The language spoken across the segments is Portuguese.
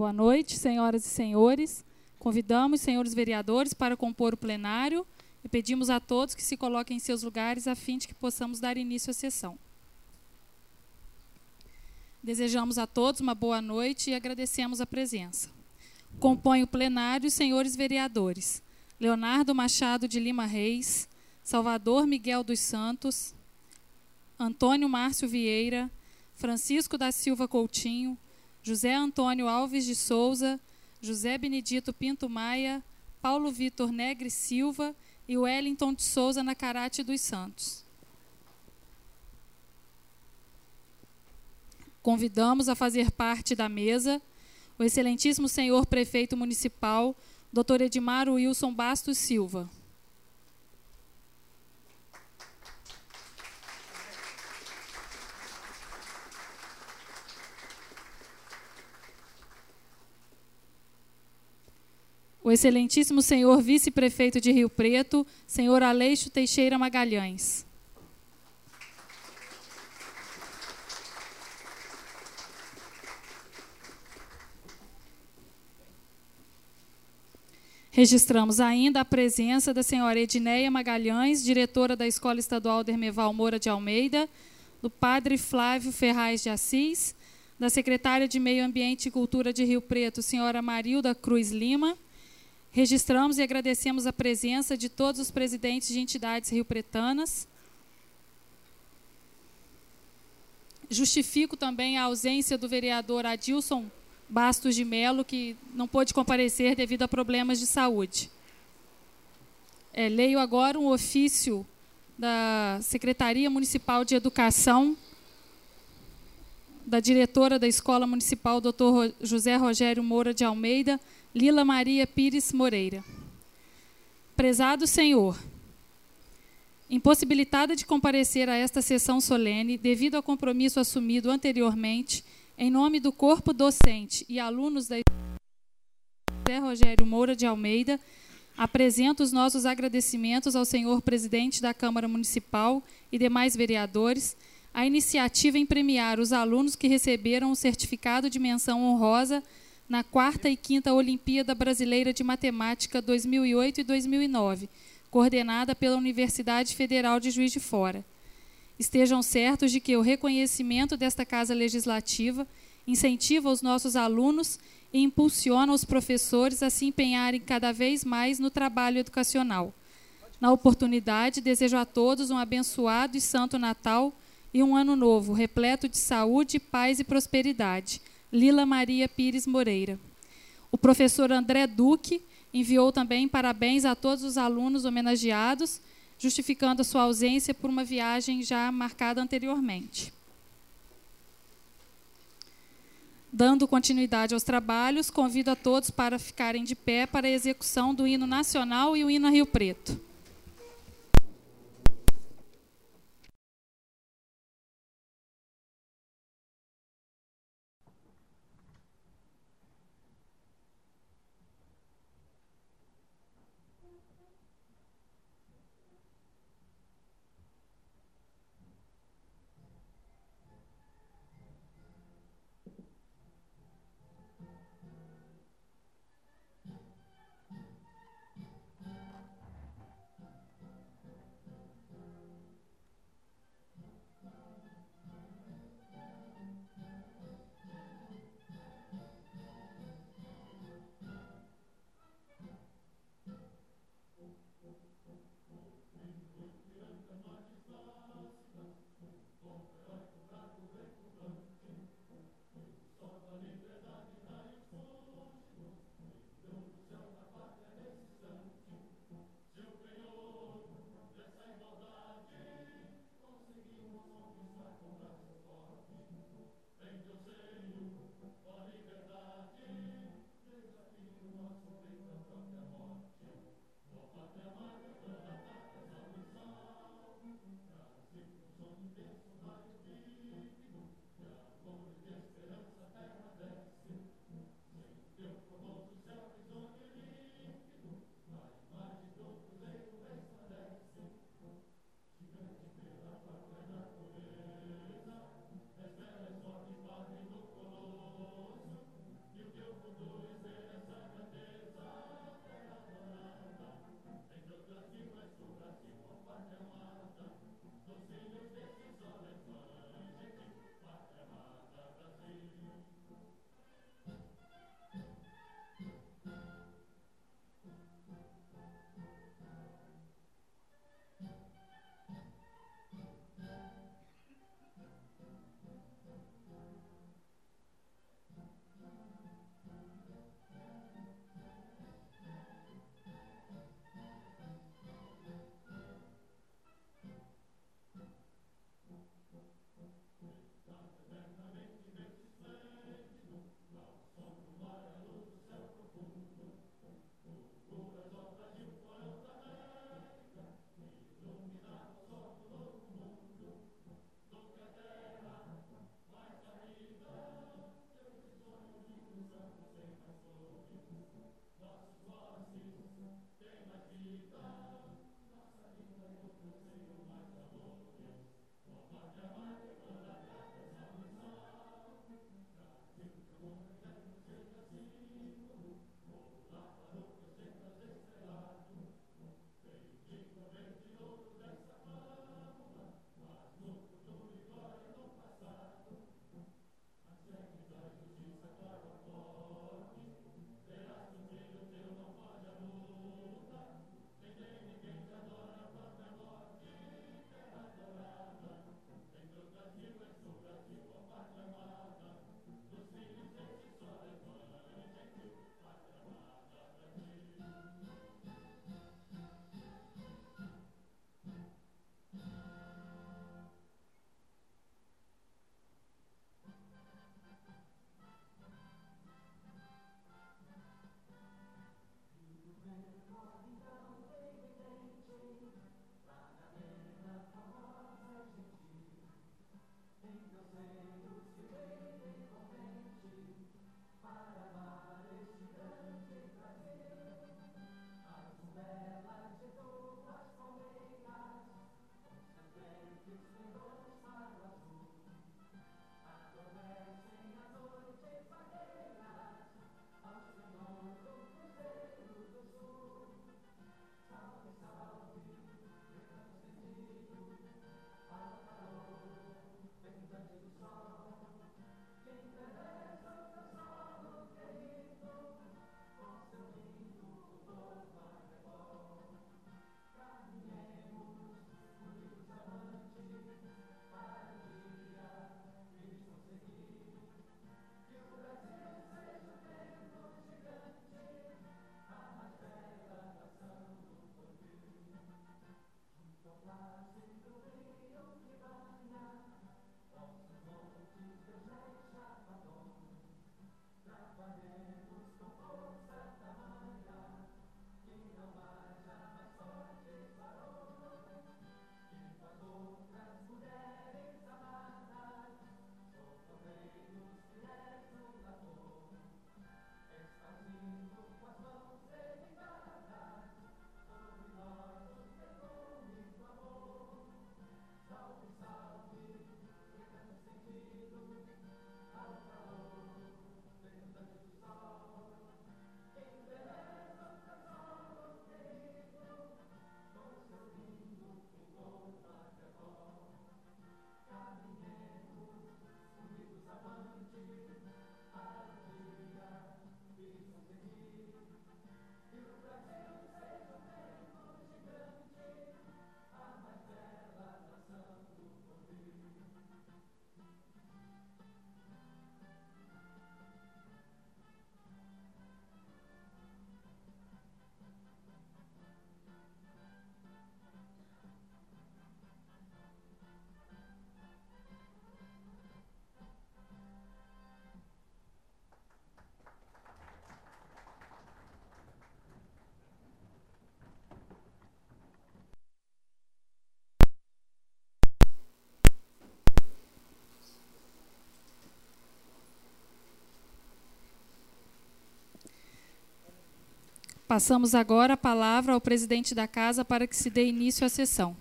Boa noite, senhoras e senhores. Convidamos os senhores vereadores para compor o plenário e pedimos a todos que se coloquem em seus lugares a fim de que possamos dar início à sessão. Desejamos a todos uma boa noite e agradecemos a presença. Compõe o plenário os senhores vereadores: Leonardo Machado de Lima Reis, Salvador Miguel dos Santos, Antônio Márcio Vieira, Francisco da Silva Coutinho, José Antônio Alves de Souza, José Benedito Pinto Maia, Paulo Vitor Negre Silva e Wellington de Souza Nacarate dos Santos. Convidamos a fazer parte da mesa o excelentíssimo senhor prefeito municipal, Dr. Edmar Wilson Bastos Silva. O excelentíssimo senhor vice-prefeito de Rio Preto, senhor Aleixo Teixeira Magalhães. Registramos ainda a presença da senhora Edneia Magalhães, diretora da Escola Estadual Dermeval Moura de Almeida, do padre Flávio Ferraz de Assis, da secretária de Meio Ambiente e Cultura de Rio Preto, senhora Marilda Cruz Lima. Registramos e agradecemos a presença de todos os presidentes de entidades riopretanas. Justifico também a ausência do vereador Adilson Bastos de Melo, que não pôde comparecer devido a problemas de saúde. Leio agora um ofício da Secretaria Municipal de Educação, da diretora da Escola Municipal, Dr. José Rogério Moura de Almeida, Lila Maria Pires Moreira. Prezado senhor, impossibilitada de comparecer a esta sessão solene devido ao compromisso assumido anteriormente, em nome do corpo docente e alunos da José Rogério Moura de Almeida, apresento os nossos agradecimentos ao senhor presidente da Câmara Municipal e demais vereadores, a iniciativa em premiar os alunos que receberam o certificado de menção honrosa na 4ª e 5ª Olimpíada Brasileira de Matemática 2008 e 2009, coordenada pela Universidade Federal de Juiz de Fora. Estejam certos de que o reconhecimento desta Casa Legislativa incentiva os nossos alunos e impulsiona os professores a se empenharem cada vez mais no trabalho educacional. Na oportunidade, desejo a todos um abençoado e santo Natal e um ano novo, repleto de saúde, paz e prosperidade. Lila Maria Pires Moreira. O professor André Duque enviou também parabéns a todos os alunos homenageados, justificando a sua ausência por uma viagem já marcada anteriormente. Dando continuidade aos trabalhos, convido a todos para ficarem de pé para a execução do hino nacional e o hino a Rio Preto. Passamos agora a palavra ao presidente da Casa para que se dê início à sessão.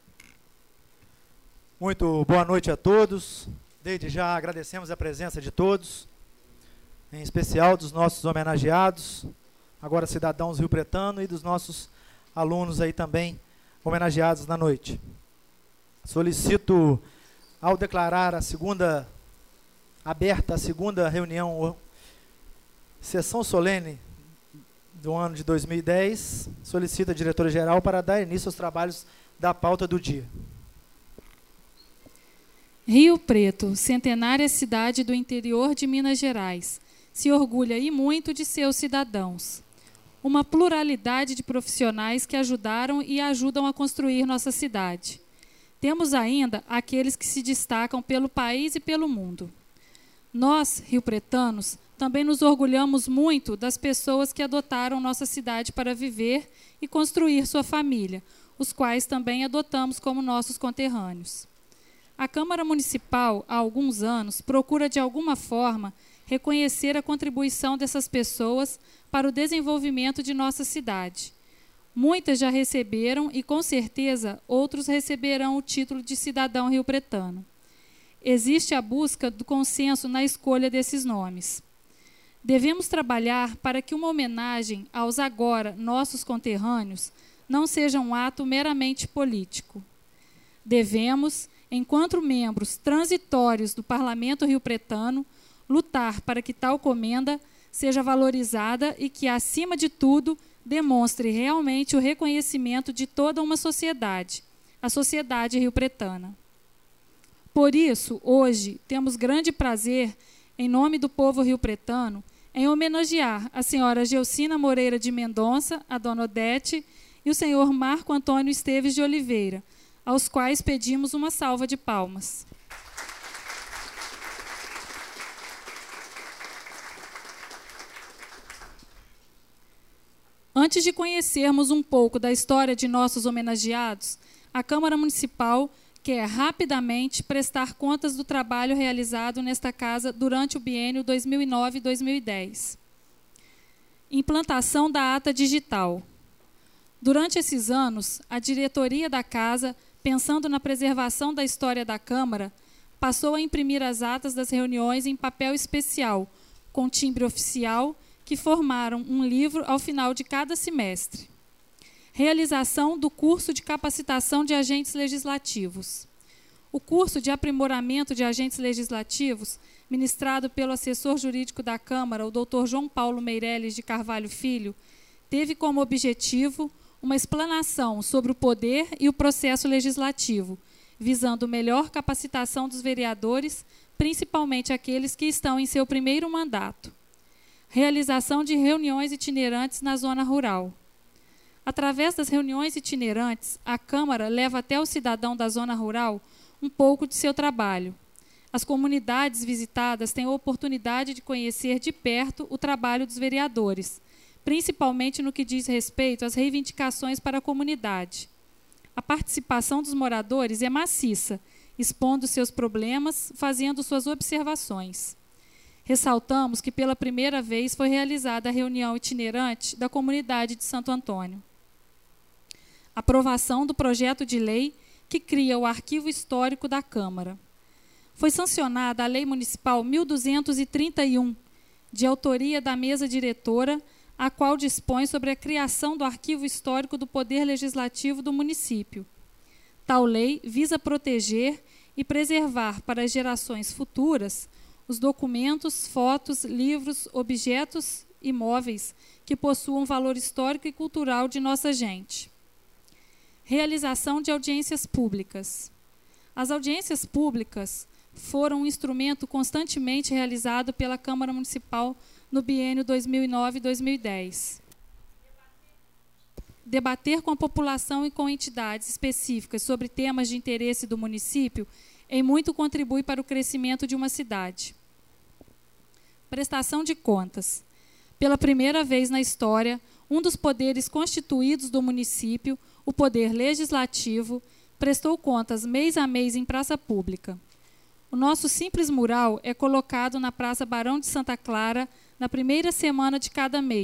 Muito boa noite a todos. Desde já agradecemos a presença de todos, em especial dos nossos homenageados, agora cidadãos rio-pretano, e dos nossos alunos aí também homenageados na noite. Solicito, ao declarar aberta a segunda reunião, sessão solene do ano de 2010, solicito a diretora-geral para dar início aos trabalhos da pauta do dia. Rio Preto, centenária cidade do interior de Minas Gerais, se orgulha e muito de seus cidadãos. Uma pluralidade de profissionais que ajudaram e ajudam a construir nossa cidade. Temos ainda aqueles que se destacam pelo país e pelo mundo. Nós, rio-pretanos, também nos orgulhamos muito das pessoas que adotaram nossa cidade para viver e construir sua família, os quais também adotamos como nossos conterrâneos. A Câmara Municipal, há alguns anos, procura de alguma forma reconhecer a contribuição dessas pessoas para o desenvolvimento de nossa cidade. Muitas já receberam e, com certeza, outros receberão o título de cidadão rio-pretano. Existe a busca do consenso na escolha desses nomes. Devemos trabalhar para que uma homenagem aos agora nossos conterrâneos não seja um ato meramente político. Devemos, enquanto membros transitórios do Parlamento rio-pretano, lutar para que tal comenda seja valorizada e que, acima de tudo, demonstre realmente o reconhecimento de toda uma sociedade, a sociedade rio-pretana. Por isso, hoje, temos grande prazer, em nome do povo rio-pretano, em homenagear a senhora Geucina Moreira de Mendonça, a dona Odete, e o senhor Marco Antônio Esteves de Oliveira, aos quais pedimos uma salva de palmas. Antes de conhecermos um pouco da história de nossos homenageados, a Câmara Municipal quer rapidamente prestar contas do trabalho realizado nesta casa durante o biênio 2009-2010. Implantação da ata digital. Durante esses anos, a diretoria da casa, pensando na preservação da história da Câmara, passou a imprimir as atas das reuniões em papel especial, com timbre oficial, que formaram um livro ao final de cada semestre. Realização do curso de capacitação de agentes legislativos. O curso de aprimoramento de agentes legislativos, ministrado pelo assessor jurídico da Câmara, o Dr. João Paulo Meirelles de Carvalho Filho, teve como objetivo uma explanação sobre o poder e o processo legislativo, visando melhor capacitação dos vereadores, principalmente aqueles que estão em seu primeiro mandato. Realização de reuniões itinerantes na zona rural. Através das reuniões itinerantes, a Câmara leva até o cidadão da zona rural um pouco de seu trabalho. As comunidades visitadas têm a oportunidade de conhecer de perto o trabalho dos vereadores, principalmente no que diz respeito às reivindicações para a comunidade. A participação dos moradores é maciça, expondo seus problemas, fazendo suas observações. Ressaltamos que pela primeira vez foi realizada a reunião itinerante da comunidade de Santo Antônio. Aprovação do projeto de lei que cria o Arquivo Histórico da Câmara. Foi sancionada a Lei Municipal 1231, de autoria da mesa diretora, a qual dispõe sobre a criação do Arquivo Histórico do Poder Legislativo do município. Tal lei visa proteger e preservar para as gerações futuras os documentos, fotos, livros, objetos e móveis que possuam valor histórico e cultural de nossa gente. Realização de audiências públicas. As audiências públicas foram um instrumento constantemente realizado pela Câmara Municipal no biênio 2009-2010. Debater com a população e com entidades específicas sobre temas de interesse do município em muito contribui para o crescimento de uma cidade. Prestação de contas. Pela primeira vez na história, um dos poderes constituídos do município, o Poder Legislativo, prestou contas mês a mês em praça pública. O nosso simples mural é colocado na Praça Barão de Santa Clara na primeira semana de cada mês,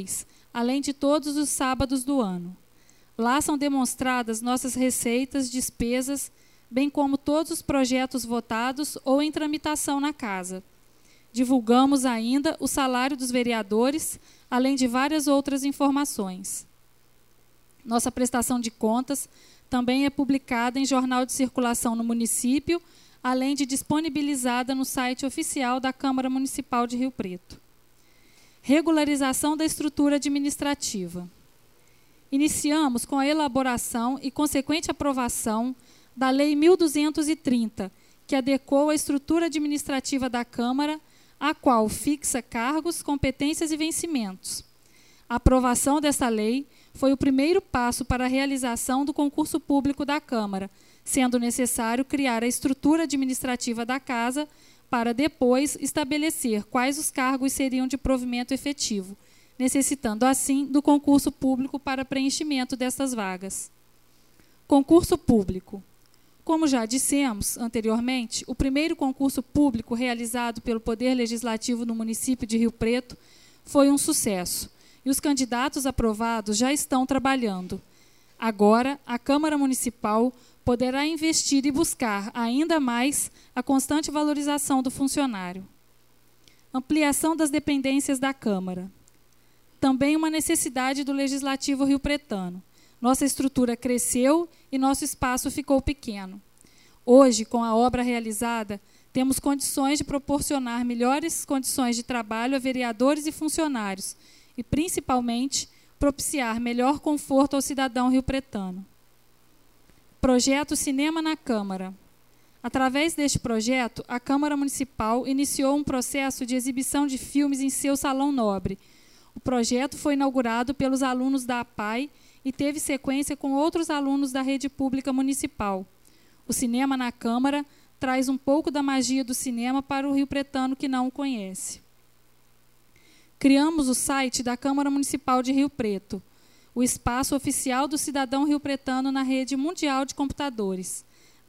além de todos os sábados do ano. Lá são demonstradas nossas receitas, despesas, bem como todos os projetos votados ou em tramitação na Casa. Divulgamos ainda o salário dos vereadores, além de várias outras informações. Nossa prestação de contas também é publicada em jornal de circulação no município, além de disponibilizada no site oficial da Câmara Municipal de Rio Preto. Regularização da estrutura administrativa. Iniciamos com a elaboração e consequente aprovação da Lei 1230, que adequou a estrutura administrativa da Câmara, a qual fixa cargos, competências e vencimentos. A aprovação desta lei foi o primeiro passo para a realização do concurso público da Câmara, sendo necessário criar a estrutura administrativa da Casa para depois estabelecer quais os cargos seriam de provimento efetivo, necessitando assim do concurso público para preenchimento destas vagas. Concurso público. Como já dissemos anteriormente, o primeiro concurso público realizado pelo Poder Legislativo no município de Rio Preto foi um sucesso, e os candidatos aprovados já estão trabalhando. Agora, a Câmara Municipal poderá investir e buscar ainda mais a constante valorização do funcionário. Ampliação das dependências da Câmara. Também uma necessidade do Legislativo riopretano. Nossa estrutura cresceu e nosso espaço ficou pequeno. Hoje, com a obra realizada, temos condições de proporcionar melhores condições de trabalho a vereadores e funcionários e, principalmente, propiciar melhor conforto ao cidadão riopretano. Projeto Cinema na Câmara. Através deste projeto, a Câmara Municipal iniciou um processo de exibição de filmes em seu salão nobre. O projeto foi inaugurado pelos alunos da APAI e teve sequência com outros alunos da rede pública municipal. O cinema na Câmara traz um pouco da magia do cinema para o riopretano que não o conhece. Criamos o site da Câmara Municipal de Rio Preto, o espaço oficial do cidadão riopretano na rede mundial de computadores,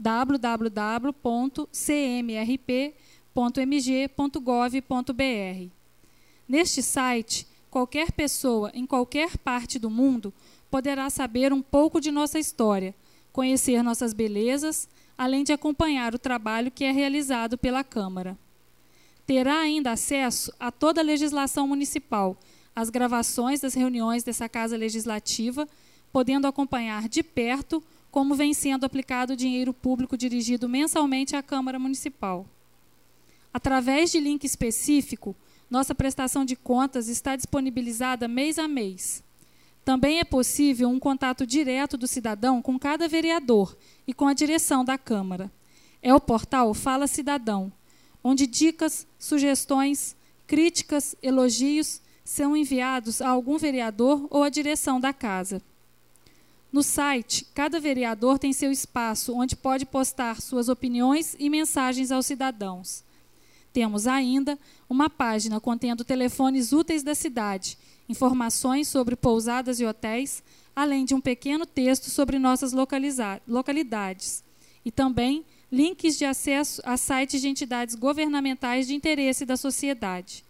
www.cmrp.mg.gov.br. Neste site, qualquer pessoa em qualquer parte do mundo poderá saber um pouco de nossa história, conhecer nossas belezas, além de acompanhar o trabalho que é realizado pela Câmara. Terá ainda acesso a toda a legislação municipal, as gravações das reuniões dessa Casa Legislativa, podendo acompanhar de perto como vem sendo aplicado o dinheiro público dirigido mensalmente à Câmara Municipal. Através de link específico, nossa prestação de contas está disponibilizada mês a mês. Também é possível um contato direto do cidadão com cada vereador e com a direção da Câmara. É o portal Fala Cidadão, onde dicas, sugestões, críticas, elogios são enviados a algum vereador ou à direção da Casa. No site, cada vereador tem seu espaço onde pode postar suas opiniões e mensagens aos cidadãos. Temos ainda uma página contendo telefones úteis da cidade, informações sobre pousadas e hotéis, além de um pequeno texto sobre nossas localidades, e também links de acesso a sites de entidades governamentais de interesse da sociedade.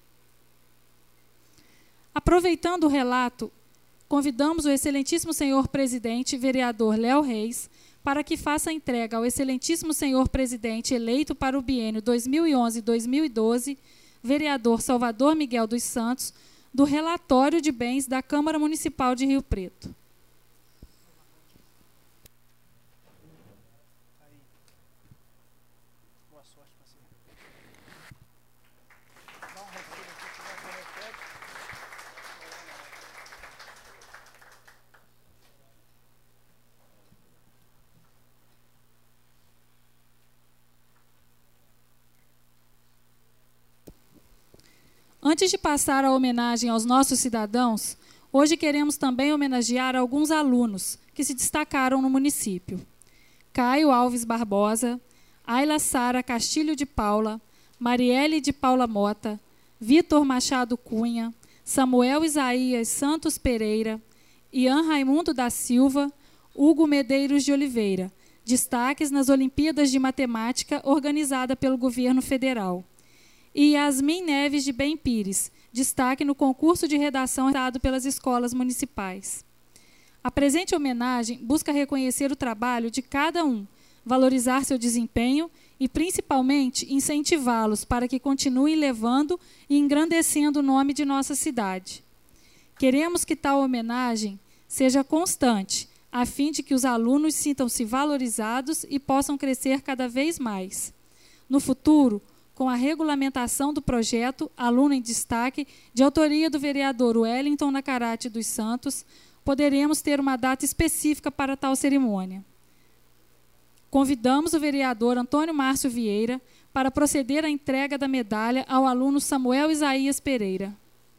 Aproveitando o relato, convidamos o excelentíssimo senhor presidente, vereador Léo Reis, para que faça a entrega ao excelentíssimo senhor presidente eleito para o biênio 2011-2012, vereador Salvador Miguel dos Santos, do relatório de bens da Câmara Municipal de Rio Preto. Antes de passar a homenagem aos nossos cidadãos, hoje queremos também homenagear alguns alunos que se destacaram no município. Caio Alves Barbosa, Ayla Sara Castilho de Paula, Marielle de Paula Mota, Vitor Machado Cunha, Samuel Isaías Santos Pereira, Ian Raimundo da Silva, Hugo Medeiros de Oliveira, destaques nas Olimpíadas de Matemática organizada pelo governo federal. e Yasmin Neves de Bem Pires, destaque no concurso de redação dado pelas escolas municipais. A presente homenagem busca reconhecer o trabalho de cada um, valorizar seu desempenho e, principalmente, incentivá-los para que continuem levando e engrandecendo o nome de nossa cidade. Queremos que tal homenagem seja constante, a fim de que os alunos sintam-se valorizados e possam crescer cada vez mais. No futuro, com a regulamentação do projeto Aluno em Destaque, de autoria do vereador Wellington Nacarate dos Santos, poderemos ter uma data específica para tal cerimônia. Convidamos o vereador Antônio Márcio Vieira para proceder à entrega da medalha ao aluno Samuel Isaías Pereira.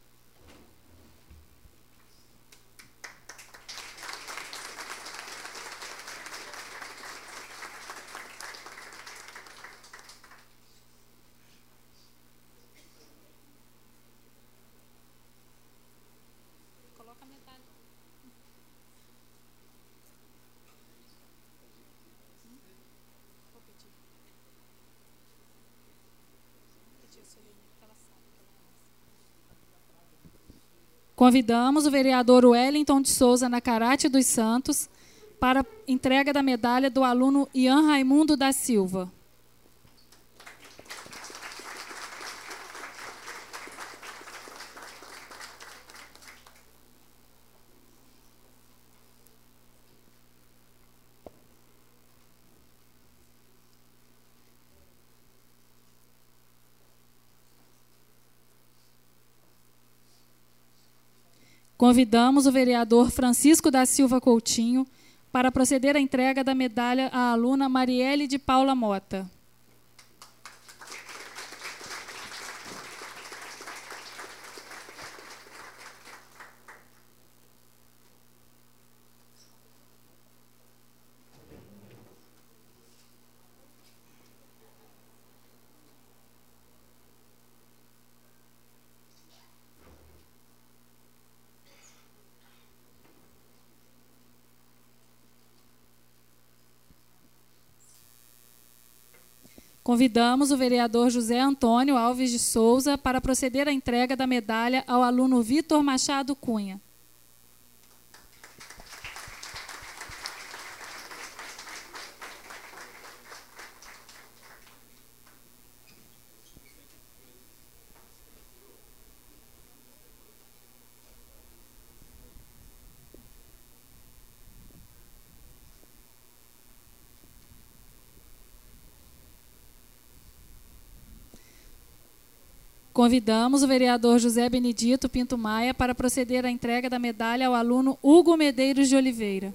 Convidamos o vereador Wellington de Souza Nacarate dos Santos para a entrega da medalha do aluno Ian Raimundo da Silva. Convidamos o vereador Francisco da Silva Coutinho para proceder à entrega da medalha à aluna Marielle de Paula Mota. Convidamos o vereador José Antônio Alves de Souza para proceder à entrega da medalha ao aluno Vitor Machado Cunha. Convidamos o vereador José Benedito Pinto Maia para proceder à entrega da medalha ao aluno Hugo Medeiros de Oliveira.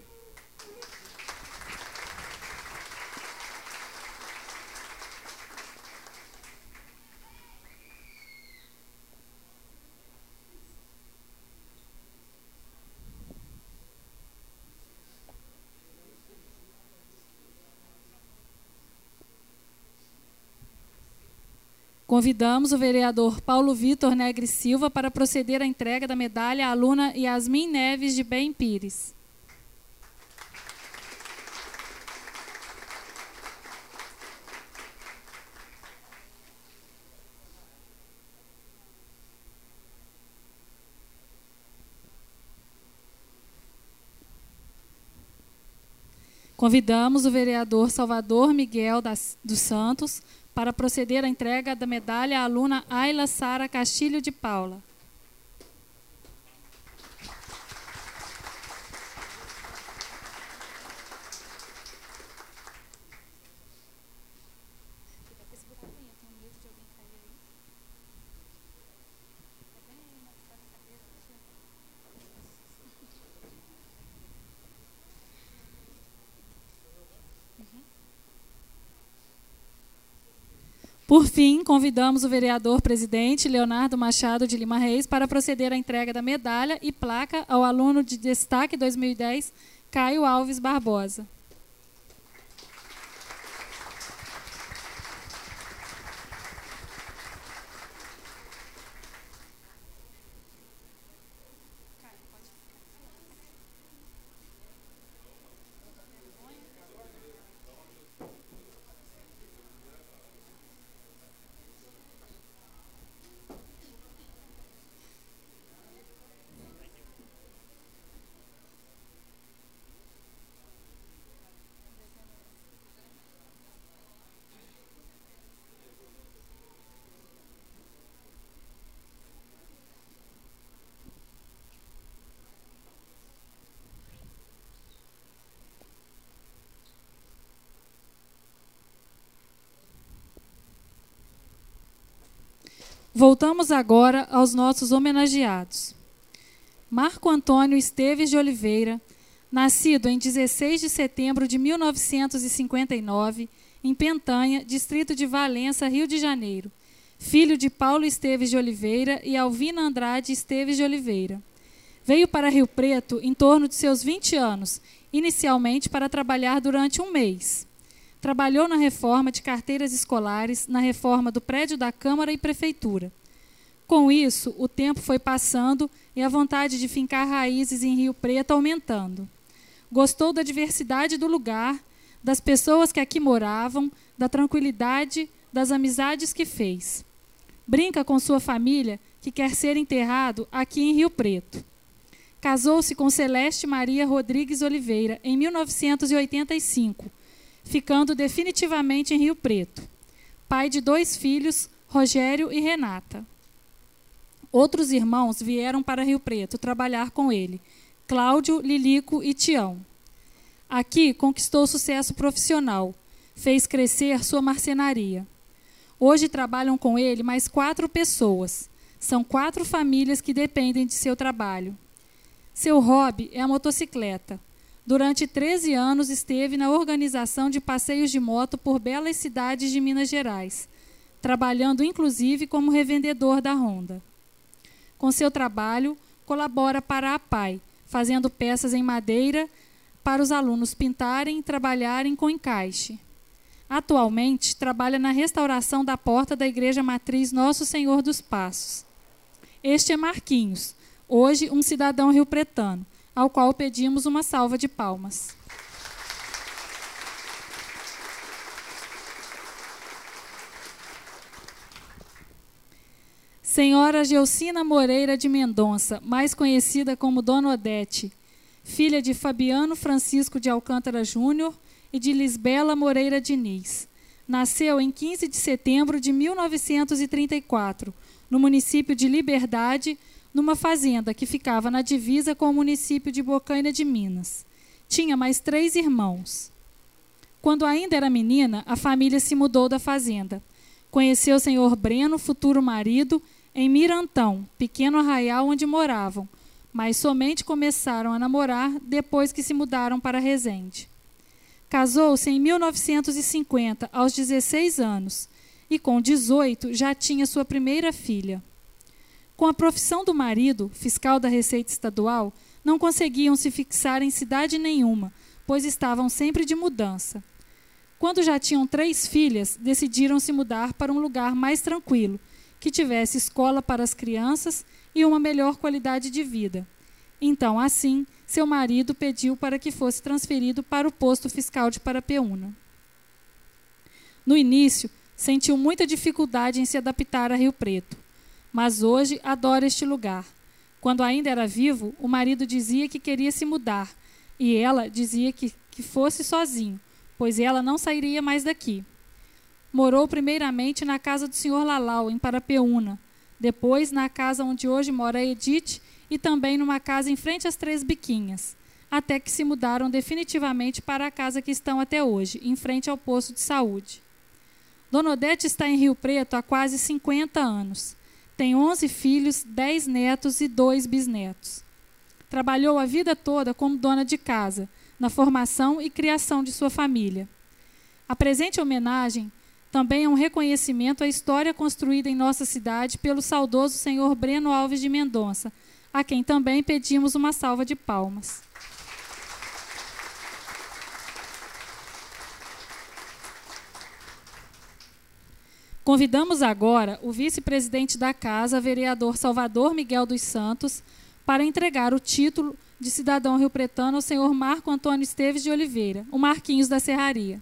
Convidamos o vereador Paulo Vitor Negre Silva para proceder à entrega da medalha à aluna Yasmin Neves de Bem Pires. Convidamos o vereador Salvador Miguel dos Santos para proceder à entrega da medalha à aluna Ayla Sara Castilho de Paula. Por fim, convidamos o vereador presidente Leonardo Machado de Lima Reis para proceder à entrega da medalha e placa ao aluno de destaque 2010, Caio Alves Barbosa. Voltamos agora aos nossos homenageados. Marco Antônio Esteves de Oliveira, nascido em 16 de setembro de 1959, em Pentanha, distrito de Valença, Rio de Janeiro, filho de Paulo Esteves de Oliveira e Alvina Andrade Esteves de Oliveira. Veio para Rio Preto em torno de seus 20 anos, inicialmente para trabalhar durante um mês. Trabalhou na reforma de carteiras escolares, na reforma do prédio da Câmara e Prefeitura. Com isso, o tempo foi passando e a vontade de fincar raízes em Rio Preto aumentando. Gostou da diversidade do lugar, das pessoas que aqui moravam, da tranquilidade, das amizades que fez. Brinca com sua família que quer ser enterrado aqui em Rio Preto. Casou-se com Celeste Maria Rodrigues Oliveira em 1985, ficando definitivamente em Rio Preto. Pai de 2 filhos, Rogério e Renata. Outros irmãos vieram para Rio Preto trabalhar com ele, Cláudio, Lilico e Tião. Aqui conquistou sucesso profissional, fez crescer sua marcenaria. Hoje trabalham com ele mais 4 pessoas. São 4 famílias que dependem de seu trabalho. Seu hobby é a motocicleta. Durante 13 anos esteve na organização de passeios de moto por belas cidades de Minas Gerais, trabalhando inclusive como revendedor da Honda. Com seu trabalho, colabora para a APAI, fazendo peças em madeira para os alunos pintarem e trabalharem com encaixe. Atualmente, trabalha na restauração da porta da Igreja Matriz Nosso Senhor dos Passos. Este é Marquinhos, hoje um cidadão riopretano, ao qual pedimos uma salva de palmas. Senhora Geucina Moreira de Mendonça, mais conhecida como Dona Odete, filha de Fabiano Francisco de Alcântara Júnior e de Lisbela Moreira Diniz. Nasceu em 15 de setembro de 1934, no município de Liberdade, numa fazenda que ficava na divisa com o município de Bocaina de Minas. Tinha mais 3 irmãos. Quando ainda era menina, a família se mudou da fazenda. Conheceu o senhor Breno, futuro marido, em Mirantão, pequeno arraial onde moravam, mas somente começaram a namorar depois que se mudaram para Resende. Casou-se em 1950, aos 16 anos, e com 18 já tinha sua primeira filha. Com a profissão do marido, fiscal da Receita Estadual, não conseguiam se fixar em cidade nenhuma, pois estavam sempre de mudança. Quando já tinham 3 filhas, decidiram se mudar para um lugar mais tranquilo, que tivesse escola para as crianças e uma melhor qualidade de vida. Então, assim, seu marido pediu para que fosse transferido para o posto fiscal de Parapeúna. No início, sentiu muita dificuldade em se adaptar a Rio Preto, mas hoje adora este lugar. Quando ainda era vivo, o marido dizia que queria se mudar, e ela dizia que fosse sozinho, pois ela não sairia mais daqui. Morou primeiramente na casa do senhor Lalau, em Parapeúna, depois na casa onde hoje mora a Edith e também numa casa em frente às 3 Biquinhas, até que se mudaram definitivamente para a casa que estão até hoje, em frente ao posto de saúde. Dona Odete está em Rio Preto há quase 50 anos. Tem 11 filhos, 10 netos e 2 bisnetos. Trabalhou a vida toda como dona de casa, na formação e criação de sua família. A presente homenagem também é um reconhecimento à história construída em nossa cidade pelo saudoso senhor Breno Alves de Mendonça, a quem também pedimos uma salva de palmas. Convidamos agora o vice-presidente da Casa, vereador Salvador Miguel dos Santos, para entregar o título de cidadão riopretano ao senhor Marco Antônio Esteves de Oliveira, o Marquinhos da Serraria.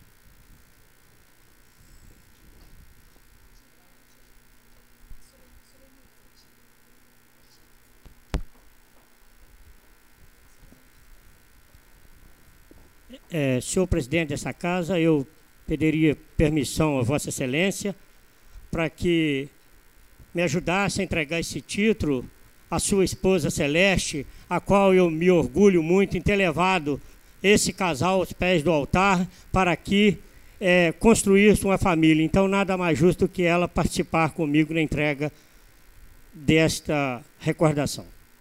Senhor presidente dessa casa, eu pediria permissão a Vossa Excelência para que me ajudasse a entregar esse título à sua esposa Celeste, a qual eu me orgulho muito em ter levado esse casal aos pés do altar para aqui construir uma família. Então, nada mais justo que ela participar comigo na entrega desta recordação.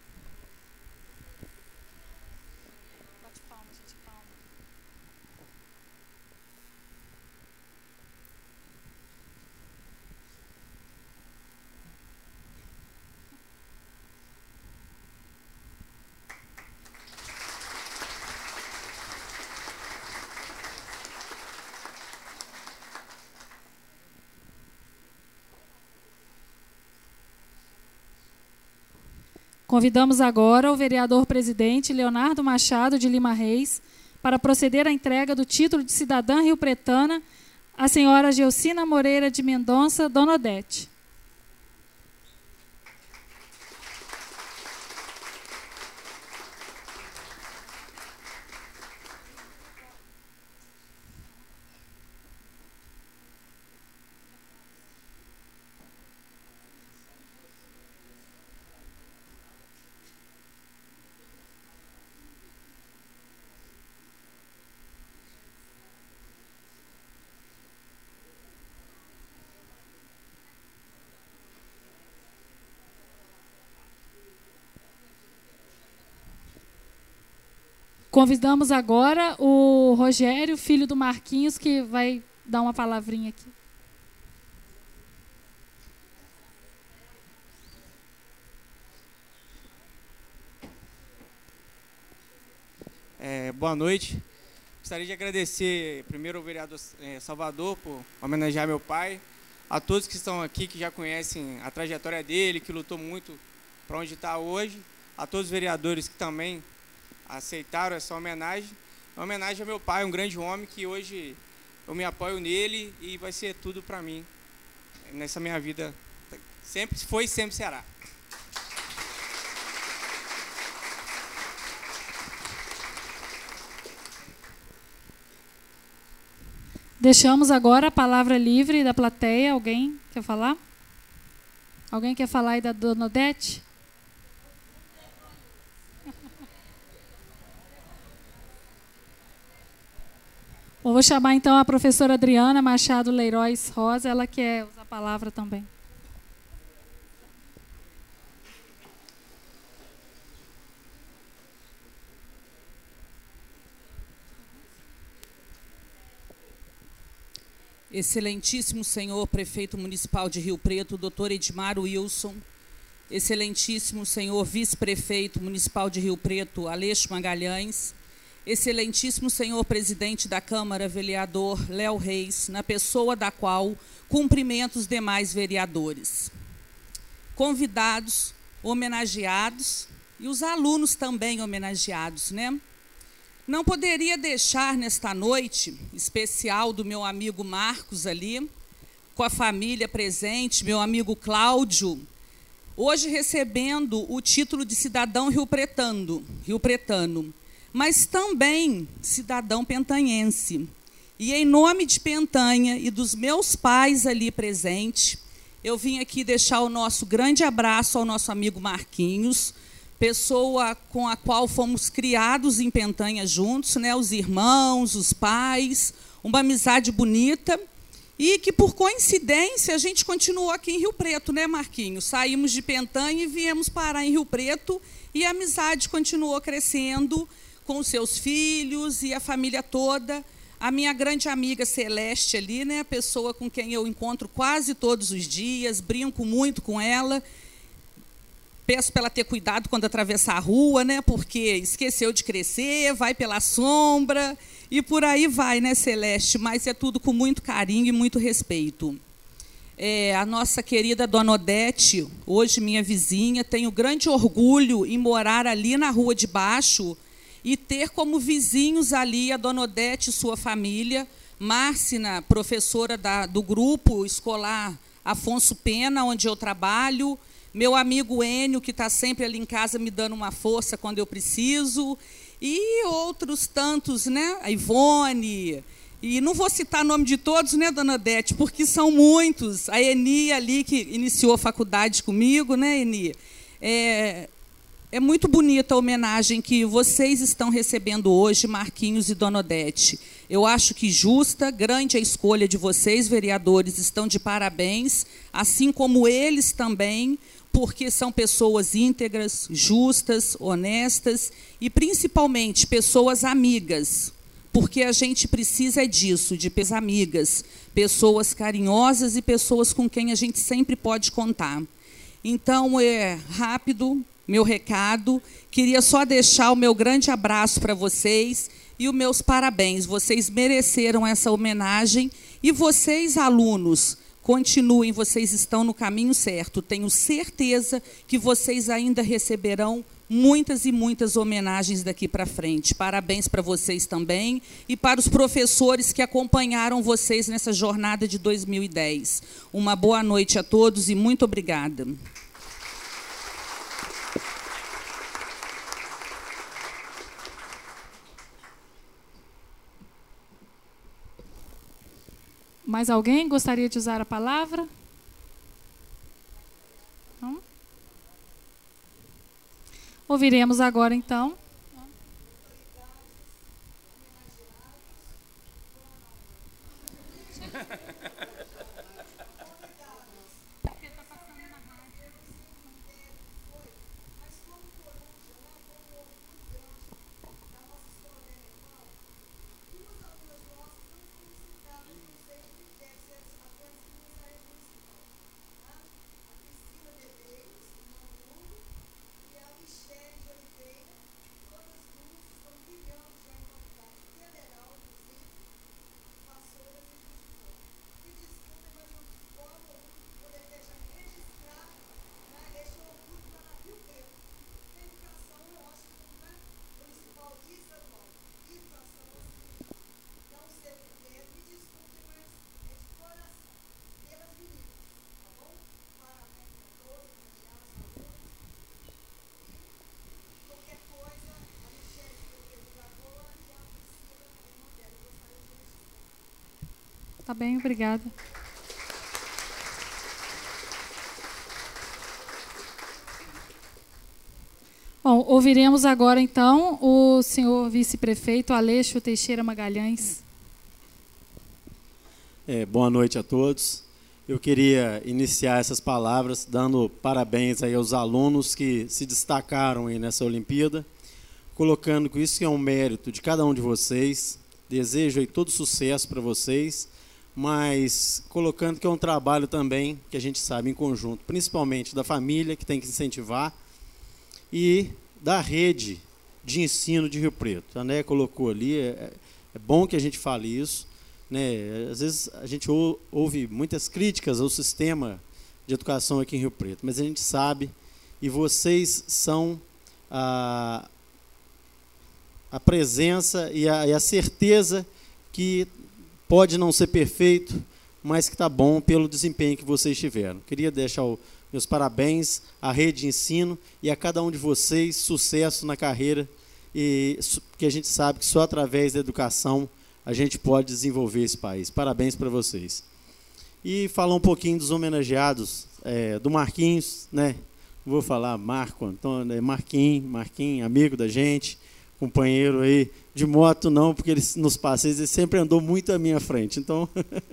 Convidamos agora o vereador-presidente Leonardo Machado de Lima Reis para proceder à entrega do título de cidadã riopretana à senhora Geucina Moreira de Mendonça, Dona Odete. Convidamos agora o Rogério, filho do Marquinhos, que vai dar uma palavrinha aqui. Boa noite. Gostaria de agradecer primeiro ao vereador Salvador por homenagear meu pai, a todos que estão aqui, que já conhecem a trajetória dele, que lutou muito para onde está hoje, a todos os vereadores que também aceitaram essa homenagem. Uma homenagem ao meu pai, um grande homem que hoje eu me apoio nele e vai ser tudo para mim nessa minha vida. Sempre foi e sempre será. Deixamos agora a palavra livre da plateia. Alguém quer falar? Alguém quer falar aí da Dona Odete? Eu vou chamar então a professora Adriana Machado Leiroz Rosa, ela quer usar a palavra também. Excelentíssimo senhor prefeito municipal de Rio Preto, doutor Edmar Wilson, excelentíssimo senhor vice-prefeito municipal de Rio Preto, Aleixo Magalhães, excelentíssimo senhor presidente da Câmara, vereador Léo Reis, na pessoa da qual cumprimento os demais vereadores, convidados, homenageados e os alunos também homenageados, né? Não poderia deixar nesta noite especial do meu amigo Marcos ali, com a família presente, meu amigo Cláudio, hoje recebendo o título de cidadão riopretano, mas também cidadão pentanhense. E em nome de Pentanha e dos meus pais ali presentes, eu vim aqui deixar o nosso grande abraço ao nosso amigo Marquinhos, pessoa com a qual fomos criados em Pentanha juntos, né, os irmãos, os pais, uma amizade bonita, e que, por coincidência, a gente continuou aqui em Rio Preto, né, Marquinhos? Saímos de Pentanha e viemos parar em Rio Preto, e a amizade continuou crescendo com os seus filhos e a família toda. A minha grande amiga Celeste ali, né, a pessoa com quem eu encontro quase todos os dias, brinco muito com ela. Peço para ela ter cuidado quando atravessar a rua, né, porque esqueceu de crescer, vai pela sombra, e por aí vai, né, Celeste? Mas é tudo com muito carinho e muito respeito. A nossa querida Dona Odete, hoje minha vizinha, tenho grande orgulho em morar ali na Rua de Baixo e ter como vizinhos ali a Dona Odete e sua família, Márcia, professora do grupo escolar Afonso Pena, onde eu trabalho, meu amigo Enio, que está sempre ali em casa me dando uma força quando eu preciso, e outros tantos, né? A Ivone, e não vou citar o nome de todos, né, Dona Odete, porque são muitos. A Eni ali, que iniciou a faculdade comigo, né, Eni? É muito bonita a homenagem que vocês estão recebendo hoje, Marquinhos e Dona Odete. Eu acho que justa, grande a escolha de vocês, vereadores, estão de parabéns, assim como eles também, porque são pessoas íntegras, justas, honestas e, principalmente, pessoas amigas, porque a gente precisa disso, de pessoas amigas, pessoas carinhosas e pessoas com quem a gente sempre pode contar. Então, rápido, meu recado. Queria só deixar o meu grande abraço para vocês e os meus parabéns. Vocês mereceram essa homenagem. E vocês, alunos, continuem, vocês estão no caminho certo. Tenho certeza que vocês ainda receberão muitas e muitas homenagens daqui para frente. Parabéns para vocês também e para os professores que acompanharam vocês nessa jornada de 2010. Uma boa noite a todos e muito obrigada. Mais alguém gostaria de usar a palavra? Não? Ouviremos agora, então. Tá bem, obrigada. Bom, ouviremos agora, então, o senhor vice-prefeito Aleixo Teixeira Magalhães. Boa noite a todos. Eu queria iniciar essas palavras dando parabéns aí aos alunos que se destacaram aí nessa Olimpíada, colocando que isso é um mérito de cada um de vocês. Desejo aí todo sucesso para vocês, mas colocando que é um trabalho também que a gente sabe em conjunto, principalmente da família, que tem que incentivar, e da rede de ensino de Rio Preto. A Né colocou ali, é bom que a gente fale isso, né? Às vezes a gente ouve muitas críticas ao sistema de educação aqui em Rio Preto, mas a gente sabe, e vocês são a presença e a certeza que pode não ser perfeito, mas que está bom pelo desempenho que vocês tiveram. Queria deixar meus parabéns à rede de ensino e a cada um de vocês, sucesso na carreira, e que a gente sabe que só através da educação a gente pode desenvolver esse país. Parabéns para vocês. E falar um pouquinho dos homenageados, do Marquinhos, né? Vou falar Marco Antônio, Marquinhos, amigo da gente, companheiro aí, de moto não, porque ele, nos passeios ele sempre andou muito à minha frente. Então,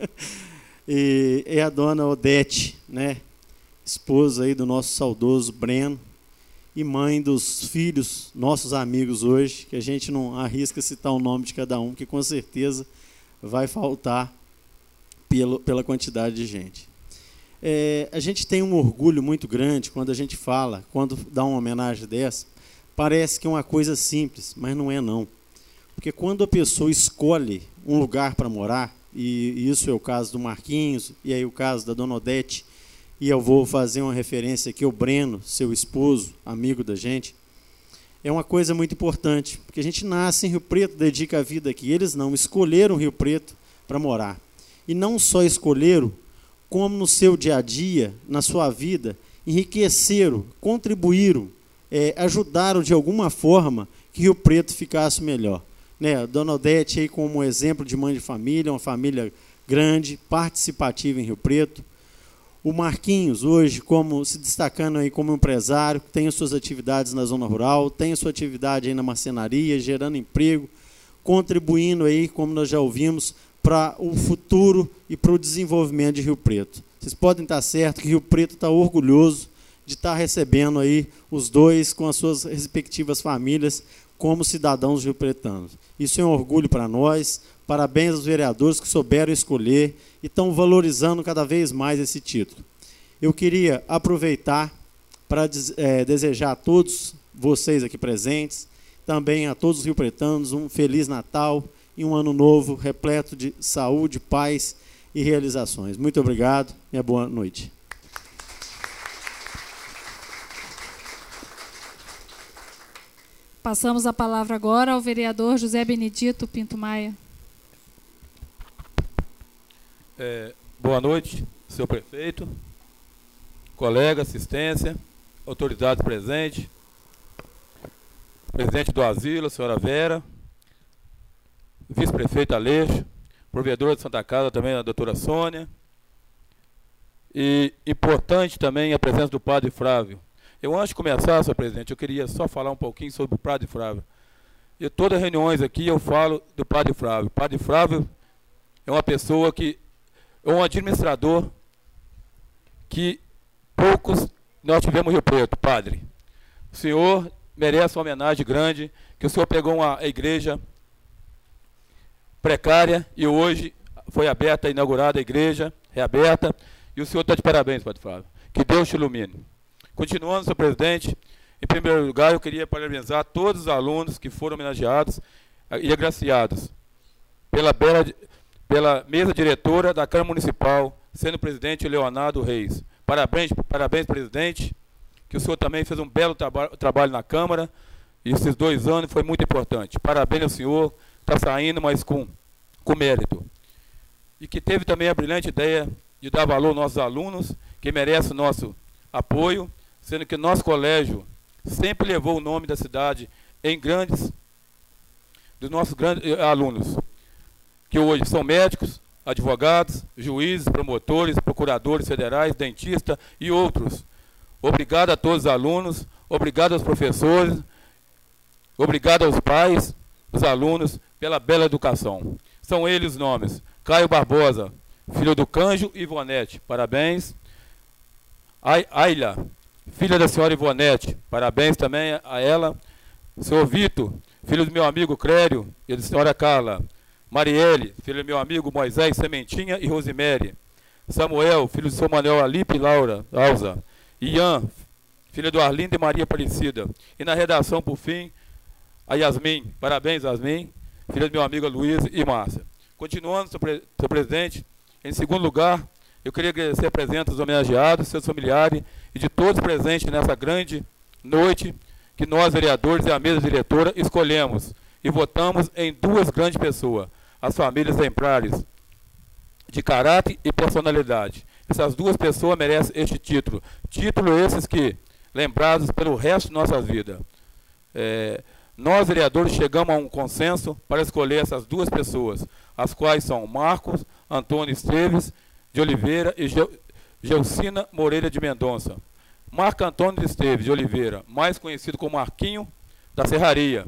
e a dona Odete, né, esposa aí do nosso saudoso Breno, e mãe dos filhos, nossos amigos hoje, que a gente não arrisca citar o nome de cada um, que com certeza vai faltar pela quantidade de gente. A gente tem um orgulho muito grande quando a gente fala, quando dá uma homenagem dessa. Parece que é uma coisa simples, mas não é não. Porque quando a pessoa escolhe um lugar para morar, e isso é o caso do Marquinhos, e aí o caso da dona Odete, e eu vou fazer uma referência aqui ao Breno, seu esposo, amigo da gente, é uma coisa muito importante, porque a gente nasce em Rio Preto, dedica a vida aqui. Eles não escolheram Rio Preto para morar. E não só escolheram, como no seu dia a dia, na sua vida, enriqueceram, contribuíram, ajudaram de alguma forma que Rio Preto ficasse melhor. Né? A dona Odete, aí, como um exemplo de mãe de família, uma família grande, participativa em Rio Preto. O Marquinhos, hoje, como se destacando aí como empresário, tem as suas atividades na zona rural, tem a sua atividade aí na marcenaria, gerando emprego, contribuindo aí, como nós já ouvimos, para o futuro e para o desenvolvimento de Rio Preto. Vocês podem estar certos que Rio Preto está orgulhoso de estar recebendo aí os dois com as suas respectivas famílias como cidadãos riopretanos. Isso é um orgulho para nós. Parabéns aos vereadores que souberam escolher e estão valorizando cada vez mais esse título. Eu queria aproveitar para desejar a todos vocês aqui presentes, também a todos os riopretanos, um Feliz Natal e um ano novo repleto de saúde, paz e realizações. Muito obrigado e boa noite. Passamos a palavra agora ao vereador José Benedito Pinto Maia. Boa noite, senhor prefeito, colega, assistência, autoridades presentes, presidente do asilo, senhora Vera, vice-prefeito Aleixo, provedora de Santa Casa também, a doutora Sônia, e importante também a presença do padre Flávio. Eu, antes de começar, senhor presidente, eu queria só falar um pouquinho sobre o padre Flávio. E todas as reuniões aqui eu falo do padre Flávio. O padre Flávio é uma pessoa que é um administrador que poucos nós tivemos em Rio Preto, padre. O senhor merece uma homenagem grande, que o senhor pegou uma igreja precária e hoje foi aberta, inaugurada a igreja, reaberta, e o senhor está de parabéns, padre Flávio. Que Deus te ilumine. Continuando, senhor presidente, em primeiro lugar eu queria parabenizar todos os alunos que foram homenageados e agraciados pela mesa diretora da Câmara Municipal, sendo o presidente Leonardo Reis. Parabéns, presidente, que o senhor também fez um belo trabalho na Câmara, e esses 2 anos foi muito importante. Parabéns ao senhor, está saindo, mas com mérito. E que teve também a brilhante ideia de dar valor aos nossos alunos, que merecem o nosso apoio, sendo que nosso colégio sempre levou o nome da cidade dos nossos grandes alunos, que hoje são médicos, advogados, juízes, promotores, procuradores federais, dentistas e outros. Obrigado a todos os alunos, obrigado aos professores, obrigado aos pais, os alunos, pela bela educação. São eles os nomes: Caio Barbosa, filho do Cândio Ivonete, parabéns. Ayla, filha da senhora Ivonete, parabéns também a ela. Senhor Vitor, filho do meu amigo Clério e da senhora Carla. Marielle, filho do meu amigo Moisés Sementinha e Rosemary. Samuel, filho do senhor Manuel Alipe e Laura Alza. Ian, filho do Arlindo e Maria Aparecida. E na redação, por fim, a Yasmin. Parabéns, Yasmin, filha do meu amigo Luiz e Márcia. Continuando, senhor presidente, em segundo lugar, eu queria agradecer a presença dos homenageados, seus familiares e de todos presentes nessa grande noite que nós, vereadores e a mesa diretora, escolhemos e votamos em 2 grandes pessoas, as famílias exemplares de caráter e personalidade. Essas 2 pessoas merecem este título. Título esses que, lembrados pelo resto de nossas vidas. Nós, vereadores, chegamos a um consenso para escolher essas 2 pessoas, as quais são Marcos Antônio Esteves de Oliveira e Geucina Moreira de Mendonça. Marco Antônio Esteves de Oliveira, mais conhecido como Marquinho da Serraria.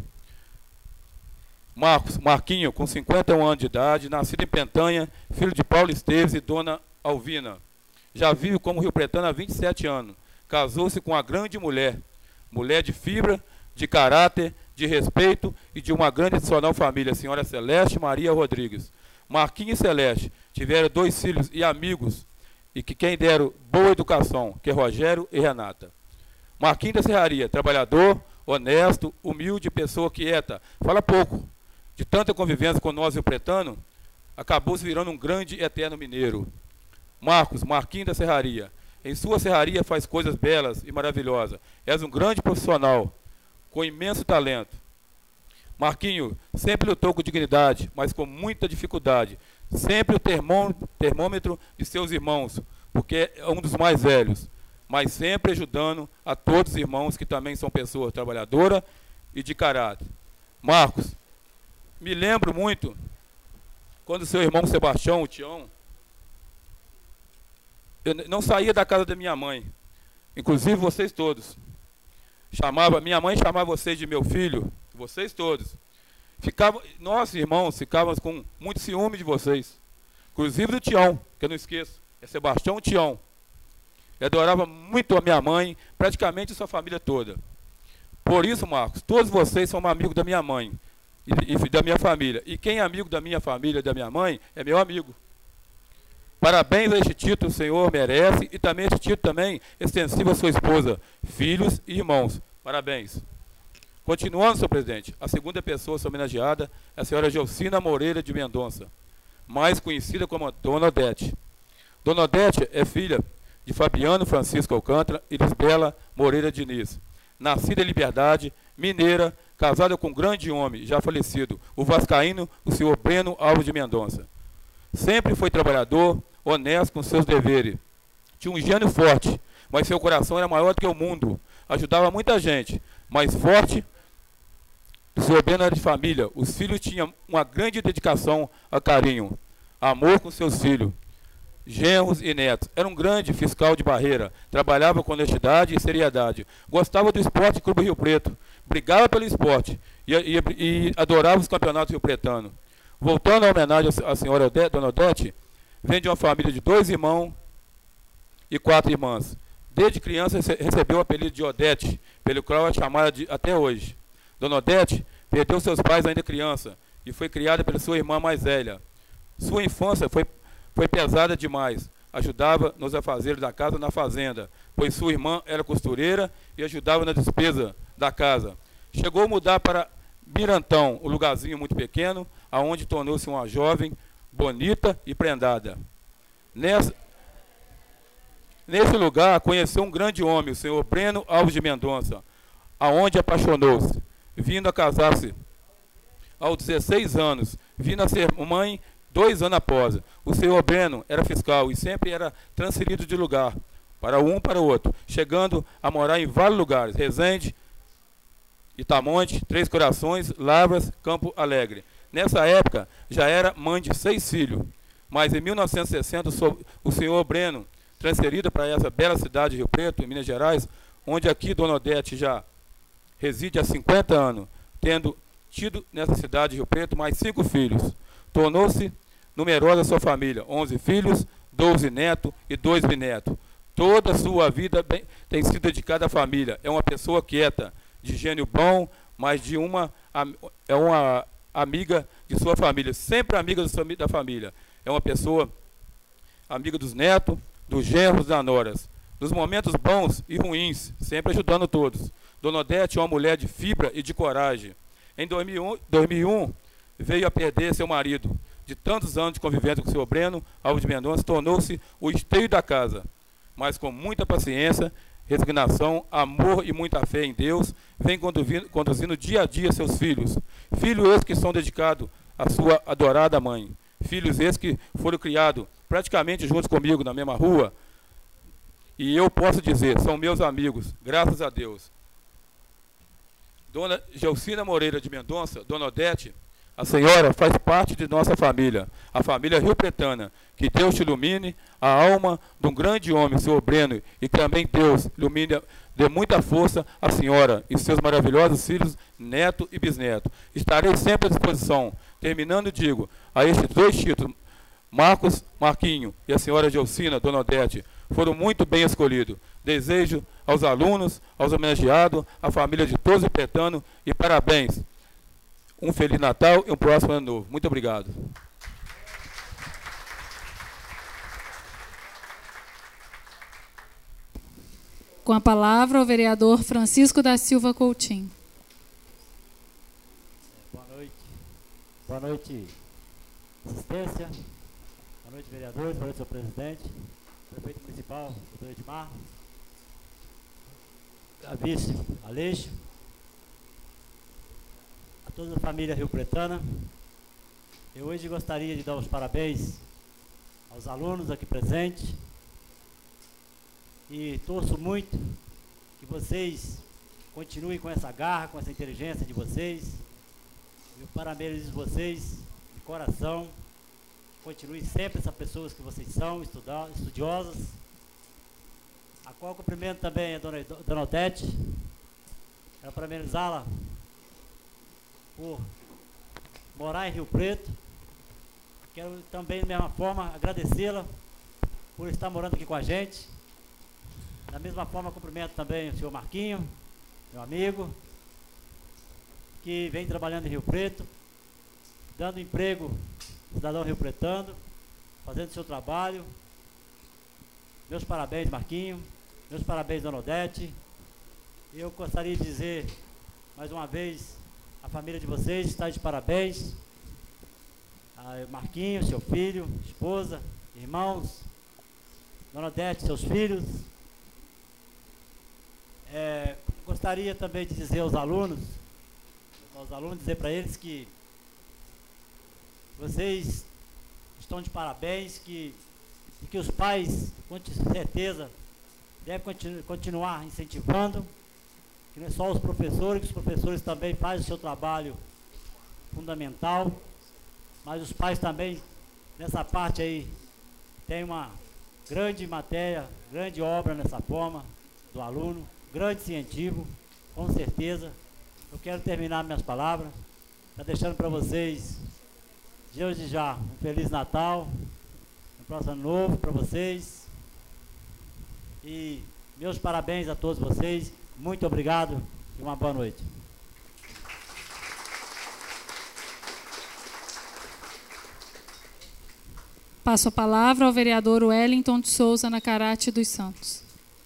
Marquinho, com 51 anos de idade, nascido em Pentanha, filho de Paulo Esteves e dona Alvina. Já vive como riopretano há 27 anos. Casou-se com uma grande mulher de fibra, de caráter, de respeito e de uma grande e tradicional família, a senhora Celeste Maria Rodrigues. Marquinho e Celeste tiveram 2 filhos e amigos, e que quem deram boa educação, que é Rogério e Renata. Marquinho da Serraria, trabalhador, honesto, humilde, pessoa quieta, fala pouco. De tanta convivência com nós riopretano, acabou se virando um grande e eterno mineiro. Marquinho da Serraria, em sua serraria faz coisas belas e maravilhosas. És um grande profissional, com imenso talento. Marquinho sempre lutou com dignidade, mas com muita dificuldade. Sempre o termômetro de seus irmãos, porque é um dos mais velhos, mas sempre ajudando a todos os irmãos que também são pessoas trabalhadoras e de caráter. Marcos, me lembro muito quando seu irmão Sebastião, o Tião, eu não saía da casa da minha mãe, inclusive vocês todos. Minha mãe chamava vocês de meu filho, vocês todos. Nós, irmãos, ficávamos com muito ciúme de vocês. Inclusive do Tião, que eu não esqueço. É Sebastião Tião. Eu adorava muito a minha mãe, praticamente a sua família toda. Por isso, Marcos, todos vocês são amigos da minha mãe e da minha família. E quem é amigo da minha família e da minha mãe é meu amigo. Parabéns a este título, o Senhor merece, e também este título também extensivo à sua esposa, filhos e irmãos. Parabéns. Continuando, senhor presidente, a segunda pessoa a ser homenageada é a senhora Gelcina Moreira de Mendonça, mais conhecida como Dona Odete. Dona Odete é filha de Fabiano Francisco Alcântara e Lisbela Moreira Diniz, nascida em Liberdade, mineira, casada com um grande homem, já falecido, o vascaíno, o senhor Breno Alves de Mendonça. Sempre foi trabalhador, honesto com seus deveres. Tinha um gênio forte, mas seu coração era maior do que o mundo. Ajudava muita gente, mas forte. O senhor Breno era de família. Os filhos tinham uma grande dedicação a carinho, amor com seus filhos, genros e netos. Era um grande fiscal de barreira, trabalhava com honestidade e seriedade. Gostava do esporte Clube Rio Preto, brigava pelo esporte e adorava os campeonatos rio-pretanos. Voltando à homenagem à senhora Dona Odete, vem de uma família de 2 irmãos e 4 irmãs. Desde criança recebeu o apelido de Odete, pelo qual é chamada até hoje. Dona Odete perdeu seus pais ainda criança e foi criada pela sua irmã mais velha. Sua infância foi pesada demais. Ajudava nos afazeres da casa na fazenda, pois sua irmã era costureira e ajudava na despesa da casa. Chegou a mudar para Mirantão, um lugarzinho muito pequeno, aonde tornou-se uma jovem bonita e prendada. Nesse lugar, conheceu um grande homem, o senhor Breno Alves de Mendonça, aonde apaixonou-se, vindo a casar-se aos 16 anos, vindo a ser mãe 2 anos após. O senhor Breno era fiscal e sempre era transferido de lugar, para um para o outro, chegando a morar em vários lugares, Resende, Itamonte, Três Corações, Lavras, Campo Alegre. Nessa época, já era mãe de 6 filhos, mas em 1960, o senhor Breno, transferido para essa bela cidade de Rio Preto, em Minas Gerais, onde aqui Dona Odete já reside há 50 anos, tendo tido nessa cidade de Rio Preto mais 5 filhos. Tornou-se numerosa a sua família, 11 filhos, 12 netos e 2 bisnetos. Toda a sua vida tem sido dedicada à família. É uma pessoa quieta, de gênio bom, mas é uma amiga de sua família, sempre amiga da família. É uma pessoa amiga dos netos, dos genros, das noras. Nos momentos bons e ruins, sempre ajudando todos. Dona Odete é uma mulher de fibra e de coragem. Em 2001 veio a perder seu marido. De tantos anos de convivência com o senhor Breno Alves de Mendonça, tornou-se o esteio da casa. Mas com muita paciência, resignação, amor e muita fé em Deus, vem conduzindo dia a dia seus filhos. Filhos esses que são dedicados à sua adorada mãe. Filhos esses que foram criados praticamente juntos comigo na mesma rua. E eu posso dizer, são meus amigos, graças a Deus. Dona Gelcina Moreira de Mendonça, Dona Odete, a senhora faz parte de nossa família, a família rio-pretana. Que Deus te ilumine a alma de um grande homem, o senhor Breno, e que também Deus ilumine, dê muita força à senhora e seus maravilhosos filhos, neto e bisneto. Estarei sempre à disposição. Terminando, digo, a estes 2 títulos, Marquinho e a senhora Gelcina, Dona Odete, foram muito bem escolhidos. Desejo aos alunos, aos homenageados, à família de todos os petanos e parabéns. Um Feliz Natal e um próximo Ano Novo. Muito obrigado. Com a palavra, o vereador Francisco da Silva Coutinho. Boa noite. Boa noite, assistência. Boa noite, vereadores. Boa noite, senhor presidente. Prefeito municipal, doutor Edmar. A vice, Aleixo. A toda a família rio-pretana. Eu hoje gostaria de dar os parabéns aos alunos aqui presentes. E torço muito que vocês continuem com essa garra, com essa inteligência de vocês. Eu parabenizo vocês de coração. Continuem sempre essas pessoas que vocês são, estudiosas. A qual cumprimento também a Dona Odete. Quero parabenizá-la por morar em Rio Preto. Quero também, da mesma forma, agradecê-la por estar morando aqui com a gente. Da mesma forma, cumprimento também o senhor Marquinho, meu amigo, que vem trabalhando em Rio Preto, dando emprego ao cidadão rio-pretano, fazendo seu trabalho. Meus parabéns, Marquinho. Meus parabéns, Dona Odete. Eu gostaria de dizer, mais uma vez, a família de vocês está de parabéns. Marquinho, seu filho, esposa, irmãos, Dona Odete, seus filhos. Gostaria também de dizer aos alunos, dizer para eles que vocês estão de parabéns, e que os pais, com certeza, devem continuar incentivando, que não é só os professores também fazem o seu trabalho fundamental, mas os pais também, nessa parte aí, tem uma grande matéria, grande obra nessa forma do aluno, grande incentivo, com certeza. Eu quero terminar minhas palavras, deixando para vocês, de hoje já, um Feliz Natal, um próximo ano novo para vocês, e meus parabéns a todos vocês, muito obrigado e uma boa noite. Passo a palavra ao vereador Wellington de Souza Nacarate dos Santos.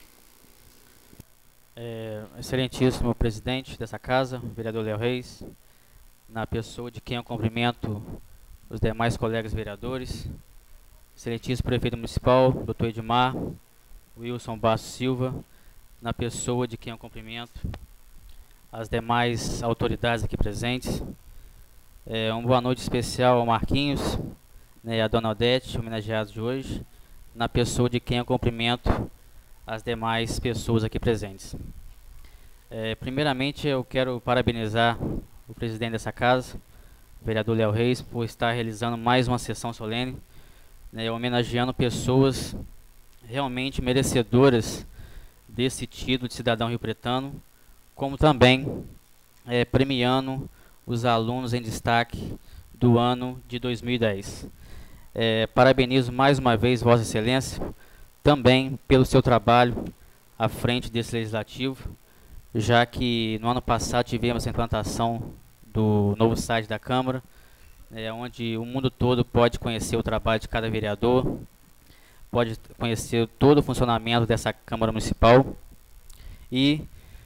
Excelentíssimo presidente dessa casa, vereador Léo Reis, na pessoa de quem eu cumprimento os demais colegas vereadores, excelentíssimo prefeito municipal, doutor Edmar, Wilson Bastos Silva, na pessoa de quem eu cumprimento as demais autoridades aqui presentes. Uma boa noite especial ao Marquinhos, e a Dona Odete, homenageados de hoje, na pessoa de quem eu cumprimento as demais pessoas aqui presentes. Primeiramente, eu quero parabenizar o presidente dessa casa, o vereador Léo Reis, por estar realizando mais uma sessão solene, homenageando pessoas realmente merecedoras desse título de cidadão rio-pretano, como também premiando os alunos em destaque do ano de 2010. Parabenizo mais uma vez Vossa Excelência, também pelo seu trabalho à frente desse legislativo, já que no ano passado tivemos a implantação do novo site da Câmara, onde o mundo todo pode conhecer o trabalho de cada vereador, pode conhecer todo o funcionamento dessa Câmara Municipal, e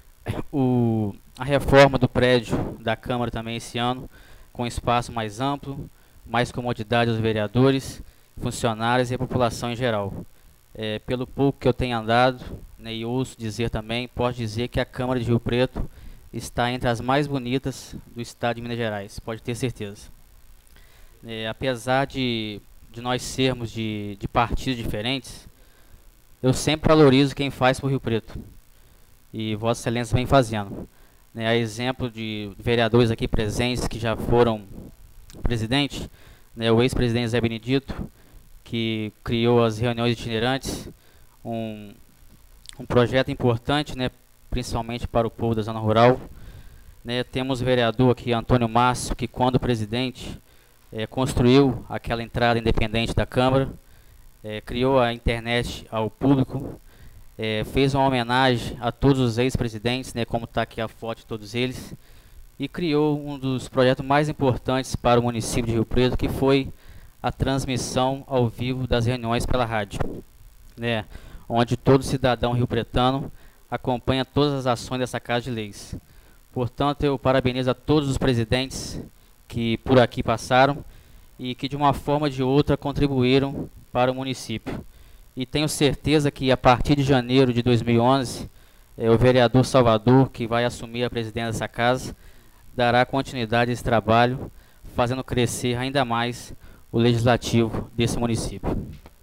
a reforma do prédio da Câmara também esse ano, com espaço mais amplo, mais comodidade aos vereadores, funcionários e a população em geral. Pelo pouco que eu tenho andado, e ouço dizer também, posso dizer que a Câmara de Rio Preto está entre as mais bonitas do estado de Minas Gerais, pode ter certeza. Apesar de nós sermos de partidos diferentes, eu sempre valorizo quem faz por Rio Preto, e Vossa Excelência vem fazendo. A exemplo de vereadores aqui presentes que já foram presidente, o ex-presidente Zé Benedito, que criou as reuniões itinerantes, um projeto importante, principalmente para o povo da zona rural. Temos o vereador aqui, Antônio Márcio, que quando presidente construiu aquela entrada independente da Câmara, criou a internet ao público, fez uma homenagem a todos os ex-presidentes, como está aqui a foto de todos eles, e criou um dos projetos mais importantes para o município de Rio Preto, que foi a transmissão ao vivo das reuniões pela rádio, onde todo cidadão rio-pretano acompanha todas as ações dessa Casa de Leis. Portanto, eu parabenizo a todos os presidentes que por aqui passaram e que de uma forma ou de outra contribuíram para o município. E tenho certeza que a partir de janeiro de 2011, o vereador Salvador, que vai assumir a presidência dessa casa, dará continuidade a esse trabalho, fazendo crescer ainda mais o legislativo desse município.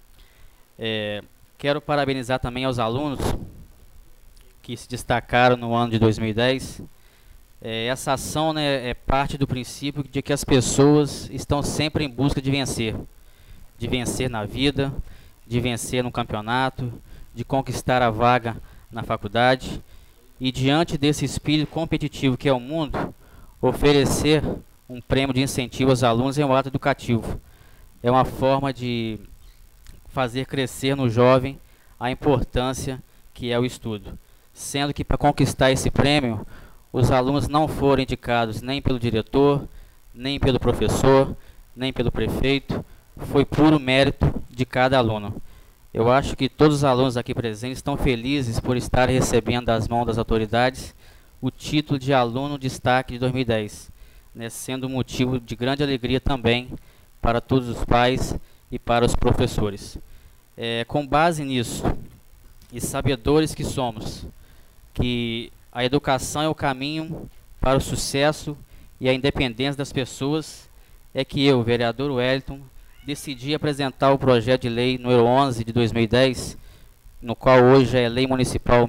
Quero parabenizar também aos alunos que se destacaram no ano de 2010. Essa ação é parte do princípio de que as pessoas estão sempre em busca de vencer na vida, de vencer no campeonato, de conquistar a vaga na faculdade, e diante desse espírito competitivo que é o mundo, oferecer um prêmio de incentivo aos alunos em um ato educativo. É uma forma de fazer crescer no jovem a importância que é o estudo. Sendo que para conquistar esse prêmio, os alunos não foram indicados nem pelo diretor, nem pelo professor, nem pelo prefeito, foi puro mérito de cada aluno. Eu acho que todos os alunos aqui presentes estão felizes por estarem recebendo das mãos das autoridades o título de aluno destaque de 2010, né, sendo motivo de grande alegria também para todos os pais e para os professores. Com base nisso, e sabedores que somos, que a educação é o caminho para o sucesso e a independência das pessoas, é que eu, vereador Wellington, decidi apresentar o projeto de lei número 11 de 2010, no qual hoje é Lei Municipal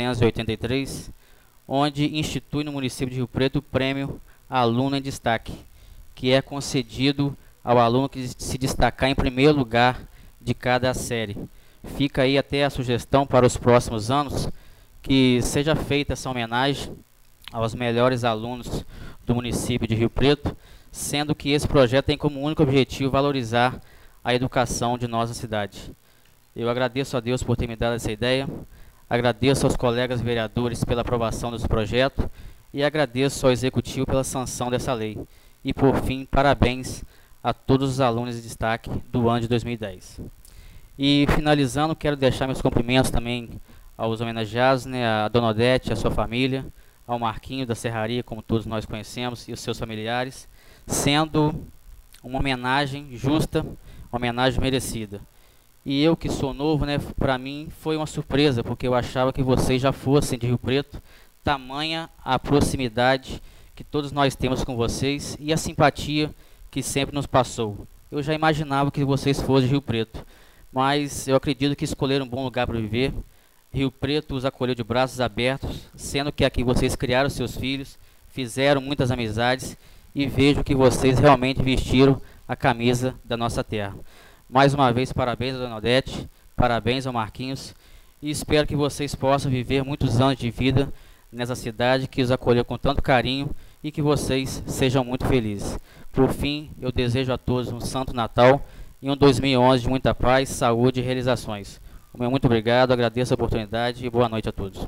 1283, onde institui no município de Rio Preto o prêmio Aluno em Destaque, que é concedido ao aluno que se destacar em primeiro lugar de cada série. Fica aí até a sugestão para os próximos anos que seja feita essa homenagem aos melhores alunos do município de Rio Preto, sendo que esse projeto tem como único objetivo valorizar a educação de nossa cidade. Eu agradeço a Deus por ter me dado essa ideia, agradeço aos colegas vereadores pela aprovação desse projeto e agradeço ao Executivo pela sanção dessa lei. E, por fim, parabéns a todos os alunos de destaque do ano de 2010. E, finalizando, quero deixar meus cumprimentos também aos homenageados, né, a Dona Odete, a sua família, ao Marquinho da Serraria, como todos nós conhecemos, e os seus familiares, sendo uma homenagem justa, uma homenagem merecida. E eu, que sou novo, né, para mim foi uma surpresa, porque eu achava que vocês já fossem de Rio Preto, tamanha a proximidade que todos nós temos com vocês e a simpatia que sempre nos passou. Eu já imaginava que vocês fossem de Rio Preto, mas eu acredito que escolheram um bom lugar para viver. Rio Preto os acolheu de braços abertos, sendo que aqui vocês criaram seus filhos, fizeram muitas amizades e vejo que vocês realmente vestiram a camisa da nossa terra. Mais uma vez, parabéns a Dona Odete, parabéns ao Marquinhos e espero que vocês possam viver muitos anos de vida nessa cidade que os acolheu com tanto carinho e que vocês sejam muito felizes. Por fim, eu desejo a todos um Santo Natal e um 2011 de muita paz, saúde e realizações. O meu muito obrigado, agradeço a oportunidade e boa noite a todos.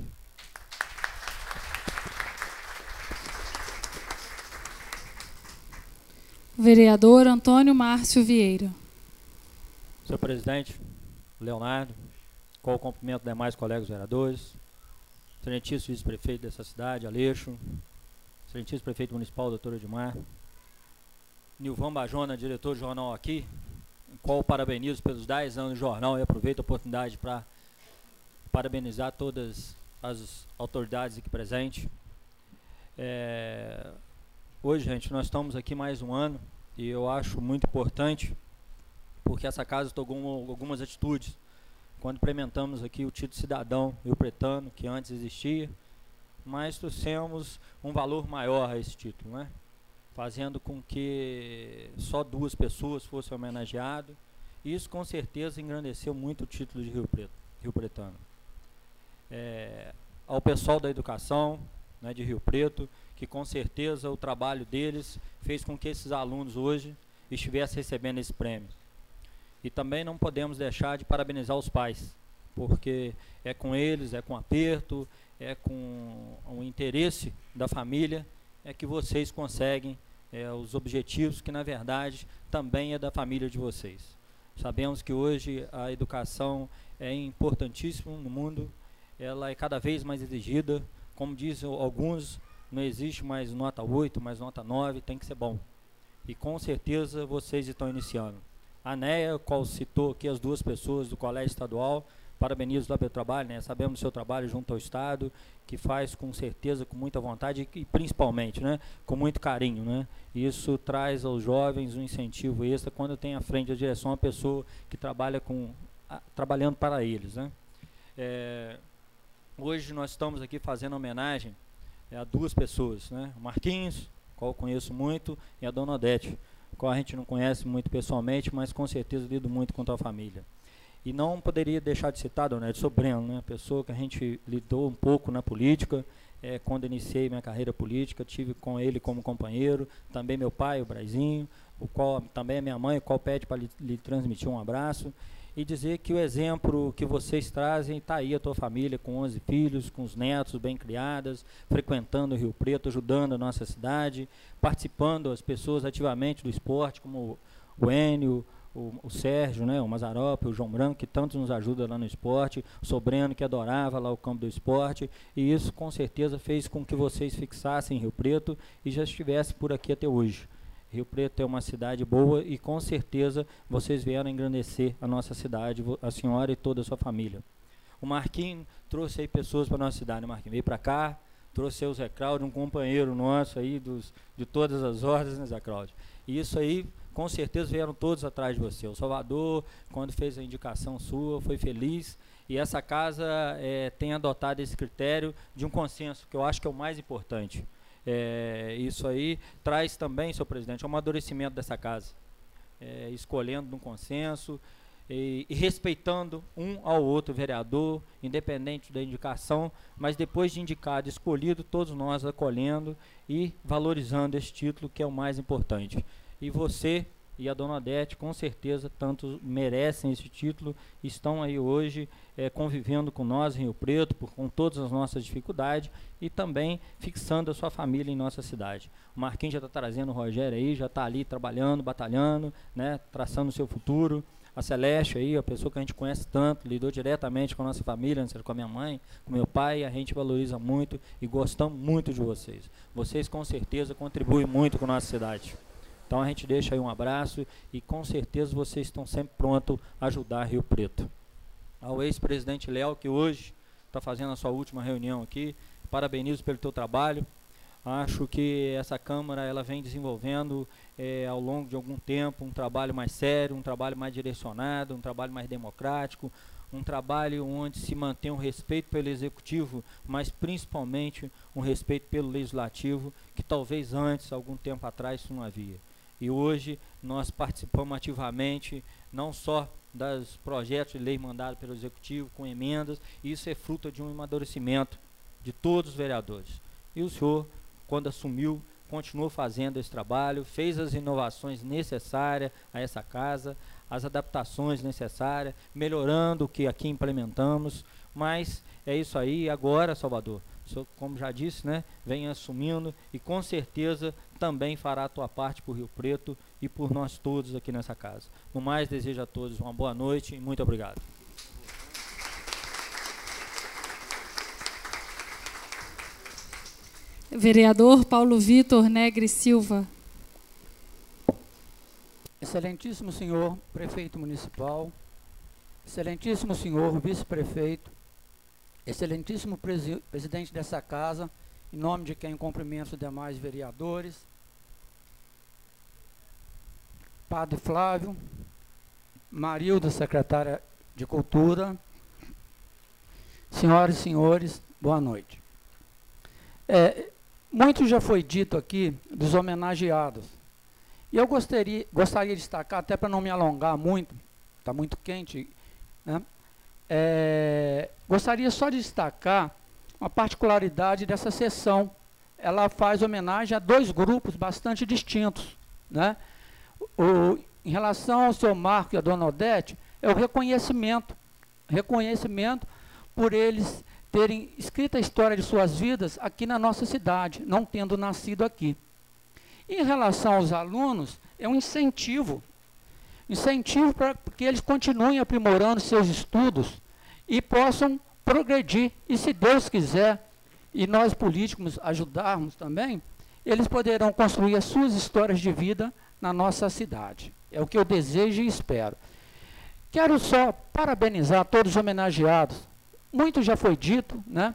Vereador Antônio Márcio Vieira. Senhor presidente, Leonardo, com o cumprimento dos demais colegas vereadores, excelentíssimo vice-prefeito dessa cidade, Aleixo, excelentíssimo prefeito municipal, doutor Edmar, Nilvan Bajona, diretor do jornal aqui, em qual parabenizo pelos 10 anos do jornal e aproveito a oportunidade para parabenizar todas as autoridades aqui presentes. Hoje, gente, nós estamos aqui mais um ano e eu acho muito importante porque essa casa tomou algumas atitudes quando implementamos aqui o título cidadão rio-pretano, que antes existia, mas trouxemos um valor maior a esse título, né? Fazendo com que só 2 pessoas fossem homenageadas. Isso com certeza engrandeceu muito o título de rio-pretano. Ao pessoal da educação, né, de Rio Preto, que com certeza o trabalho deles fez com que esses alunos hoje estivessem recebendo esse prêmio. E também não podemos deixar de parabenizar os pais, porque é com eles, é com aperto, é com o interesse da família, é que vocês conseguem os objetivos que na verdade também é da família de vocês. Sabemos que hoje a educação é importantíssima no mundo, ela é cada vez mais exigida, como dizem alguns, não existe mais nota 8, mais nota 9, tem que ser bom. E com certeza vocês estão iniciando. A NEA, qual citou aqui as 2 pessoas do Colégio Estadual, parabenizo lá pelo trabalho, né? Sabemos do seu trabalho junto ao Estado, que faz com certeza, com muita vontade e principalmente, né, com muito carinho, né? Isso traz aos jovens um incentivo extra quando tem à frente da direção uma pessoa que trabalha trabalhando para eles, né? Hoje nós estamos aqui fazendo homenagem a 2 pessoas, né? O Marquinhos, qual eu conheço muito, e a Dona Odete, qual a gente não conhece muito pessoalmente, mas com certeza lido muito com a família. E não poderia deixar de citar, Dona Edith, sou Breno, né, pessoa que a gente lidou um pouco na política, quando iniciei minha carreira política, tive com ele como companheiro, também meu pai, o Brazinho, o qual também é minha mãe, o qual pede para lhe transmitir um abraço, e dizer que o exemplo que vocês trazem, está aí a tua família com 11 filhos, com os netos bem criadas, frequentando o Rio Preto, ajudando a nossa cidade, participando as pessoas ativamente do esporte, como o Enio, o Sérgio, né, o Mazarope, o João Branco, que tanto nos ajuda lá no esporte, o Sobreno, que adorava lá o campo do esporte, e isso com certeza fez com que vocês fixassem Rio Preto e já estivessem por aqui até hoje. Rio Preto é uma cidade boa e com certeza vocês vieram engrandecer a nossa cidade, a senhora e toda a sua família. O Marquinhos trouxe aí pessoas para a nossa cidade, o Marquinhos veio para cá, trouxe aí o Zé Cláudio, um companheiro nosso aí de todas as ordens, né, Zé Cláudio? E isso aí, com certeza vieram todos atrás de você. O Salvador, quando fez a indicação sua, foi feliz, e essa casa tem adotado esse critério de um consenso, que eu acho que é o mais importante. Isso aí traz também, senhor presidente, o amadurecimento dessa casa, escolhendo um consenso e respeitando um ao outro vereador, independente da indicação, mas depois de indicado, escolhido, todos nós acolhendo e valorizando esse título, que é o mais importante. E você e a dona Odete, com certeza, tanto merecem esse título, estão aí hoje convivendo com nós em Rio Preto, com todas as nossas dificuldades, e também fixando a sua família em nossa cidade. O Marquinhos já está trazendo o Rogério aí, já está ali trabalhando, batalhando, né, traçando o seu futuro. A Celeste aí, a pessoa que a gente conhece tanto, lidou diretamente com a nossa família, com a minha mãe, com meu pai, a gente valoriza muito e gostamos muito de vocês. Vocês, com certeza, contribuem muito com a nossa cidade. Então a gente deixa aí um abraço e com certeza vocês estão sempre prontos a ajudar Rio Preto. Ao ex-presidente Léo, que hoje está fazendo a sua última reunião aqui, parabenizo pelo teu trabalho. Acho que essa Câmara ela vem desenvolvendo ao longo de algum tempo um trabalho mais sério, um trabalho mais direcionado, um trabalho mais democrático, um trabalho onde se mantém um respeito pelo Executivo, mas principalmente um respeito pelo Legislativo, que talvez antes, algum tempo atrás, isso não havia. E hoje nós participamos ativamente, não só dos projetos de lei mandados pelo Executivo, com emendas, e isso é fruto de um amadurecimento de todos os vereadores. E o senhor, quando assumiu, continuou fazendo esse trabalho, fez as inovações necessárias a essa casa, as adaptações necessárias, melhorando o que aqui implementamos, mas é isso aí. Agora, Salvador, o senhor, como já disse, né, vem assumindo e com certeza também fará a tua parte por Rio Preto e por nós todos aqui nessa casa. No mais, desejo a todos uma boa noite e muito obrigado. Vereador Paulo Vitor Negre Silva. Excelentíssimo senhor prefeito municipal, excelentíssimo senhor vice-prefeito, excelentíssimo presidente dessa casa, em nome de quem cumprimento os demais vereadores, Padre Flávio, Marilda, secretária de Cultura, senhoras e senhores, boa noite. Muito já foi dito aqui dos homenageados. E eu gostaria de destacar, até para não me alongar muito, está muito quente, né? Gostaria só de destacar uma particularidade dessa sessão. Ela faz homenagem a dois grupos bastante distintos, né? Em relação ao seu Marco e à dona Odete, é o reconhecimento por eles terem escrito a história de suas vidas aqui na nossa cidade, não tendo nascido aqui. Em relação aos alunos, é um incentivo para que eles continuem aprimorando seus estudos e possam progredir. E se Deus quiser, e nós políticos ajudarmos também, eles poderão construir as suas histórias de vida na nossa cidade. É o que eu desejo e espero. Quero só parabenizar todos os homenageados. Muito já foi dito, né?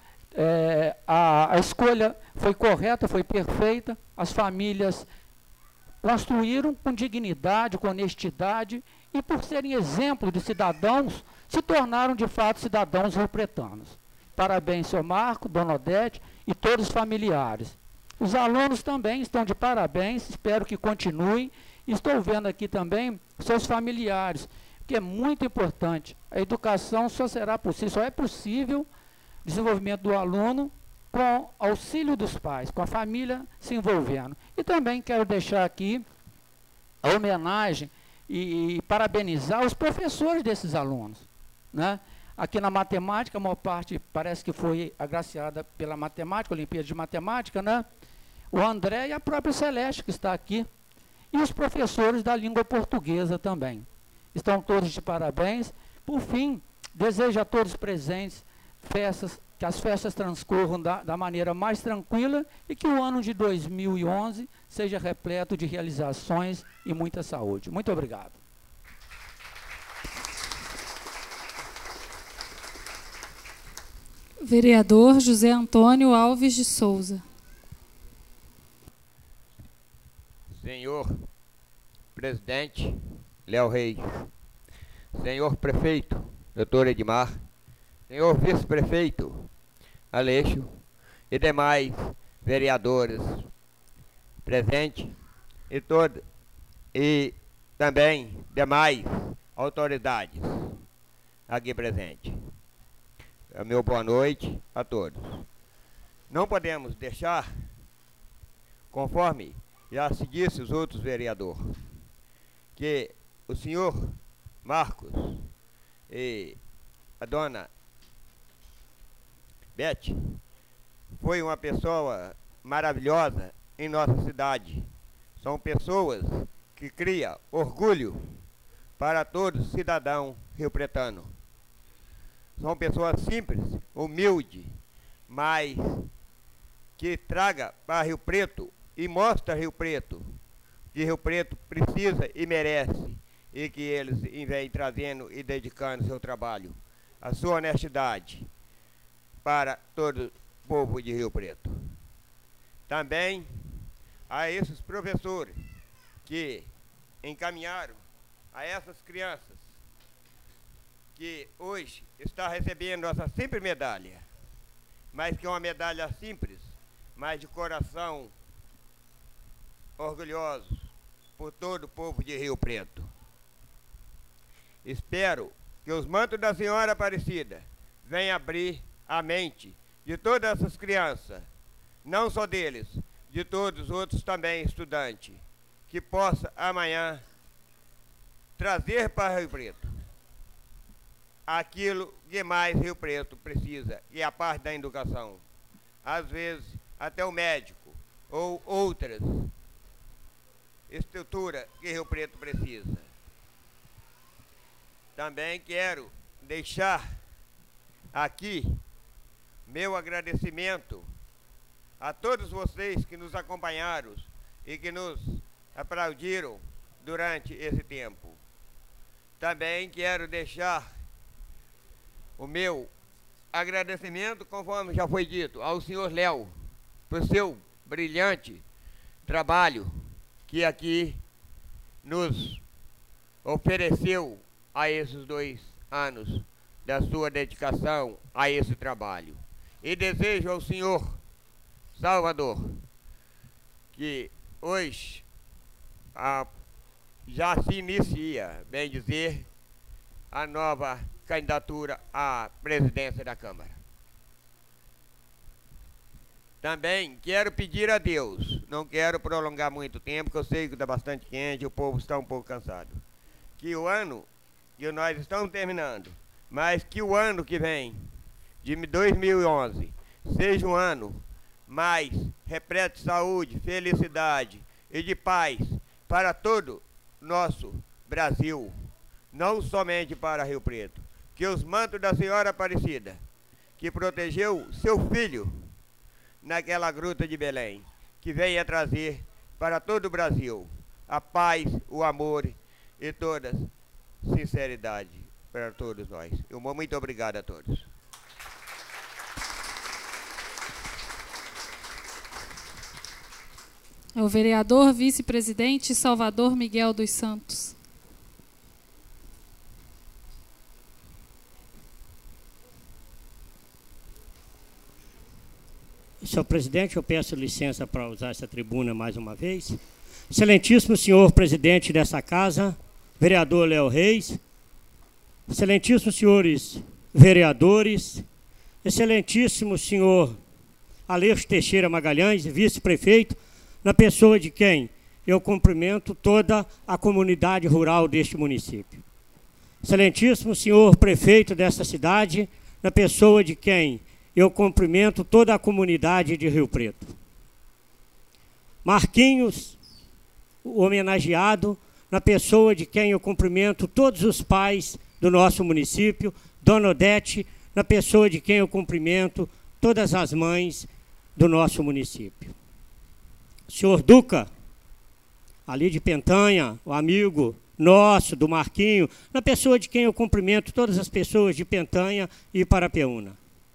A escolha foi correta, foi perfeita. As famílias construíram com dignidade, com honestidade, e por serem exemplo de cidadãos, se tornaram de fato cidadãos riopretanos. Parabéns, seu Marco, dona Odete e todos os familiares. Os alunos também estão de parabéns, espero que continuem. Estou vendo aqui também seus familiares. que é muito importante. A educação só será possível, só é possível o desenvolvimento do aluno com auxílio dos pais, com a família se envolvendo. E também quero deixar aqui a homenagem e parabenizar os professores desses alunos, né? Aqui na matemática, a maior parte parece que foi agraciada pela matemática, Olimpíada de Matemática, né? O André e a própria Celeste, que está aqui, e os professores da língua portuguesa também. Estão todos de parabéns. Por fim, desejo a todos presentes que as festas transcorram da maneira mais tranquila e que o ano de 2011 seja repleto de realizações e muita saúde. Muito obrigado. Vereador José Antônio Alves de Souza. Senhor presidente Léo Reis, senhor prefeito doutor Edmar, senhor vice-prefeito Aleixo e demais vereadores presentes e também demais autoridades aqui presentes. Meu boa noite a todos. Não podemos deixar, conforme já se disse os outros vereadores, que o senhor Marcos e a dona Beth foi uma pessoa maravilhosa em nossa cidade. São pessoas que criam orgulho para todo cidadão riopretano. São pessoas simples, humildes, mas que traga para Rio Preto e mostra Rio Preto que Rio Preto precisa e merece, e que eles vêm trazendo e dedicando seu trabalho, a sua honestidade para todo o povo de Rio Preto. Também a esses professores que encaminharam a essas crianças que hoje está recebendo essa simples medalha, mas que é uma medalha simples, mas de coração orgulhoso por todo o povo de Rio Preto. Espero que os mantos da Senhora Aparecida venham abrir a mente de todas essas crianças, não só deles, de todos os outros também estudantes, que possa amanhã trazer para Rio Preto aquilo que mais Rio Preto precisa, e a parte da educação. Às vezes, até o médico ou outras estruturas que Rio Preto precisa. Também quero deixar aqui meu agradecimento a todos vocês que nos acompanharam e que nos aplaudiram durante esse tempo. Também quero deixar o meu agradecimento, conforme já foi dito, ao senhor Léo, por seu brilhante trabalho que aqui nos ofereceu a esses 2 anos da sua dedicação a esse trabalho. E desejo ao senhor Salvador que hoje já se inicia, bem dizer, a nova candidatura à presidência da Câmara. Também quero pedir a Deus, não quero prolongar muito tempo, porque eu sei que está bastante quente, o povo está um pouco cansado, que o ano que nós estamos terminando, mas que o ano que vem, de 2011, seja um ano mais repleto de saúde, felicidade e de paz para todo o nosso Brasil, não somente para Rio Preto. Que os mantos da Senhora Aparecida, que protegeu seu filho naquela gruta de Belém, que venha trazer para todo o Brasil a paz, o amor e toda sinceridade para todos nós. Muito obrigado a todos. É o vereador vice-presidente Salvador Miguel dos Santos. Senhor presidente, eu peço licença para usar essa tribuna mais uma vez. Excelentíssimo senhor presidente dessa casa, vereador Léo Reis, excelentíssimos senhores vereadores, excelentíssimo senhor Aleixo Teixeira Magalhães, vice-prefeito, na pessoa de quem eu cumprimento toda a comunidade rural deste município. Excelentíssimo senhor prefeito desta cidade, na pessoa de quem eu cumprimento toda a comunidade de Rio Preto. Marquinhos, o homenageado, na pessoa de quem eu cumprimento todos os pais do nosso município. Dona Odete, na pessoa de quem eu cumprimento todas as mães do nosso município. Senhor Duca, ali de Pentanha, o amigo nosso, do Marquinho, na pessoa de quem eu cumprimento todas as pessoas de Pentanha e Parapeúna.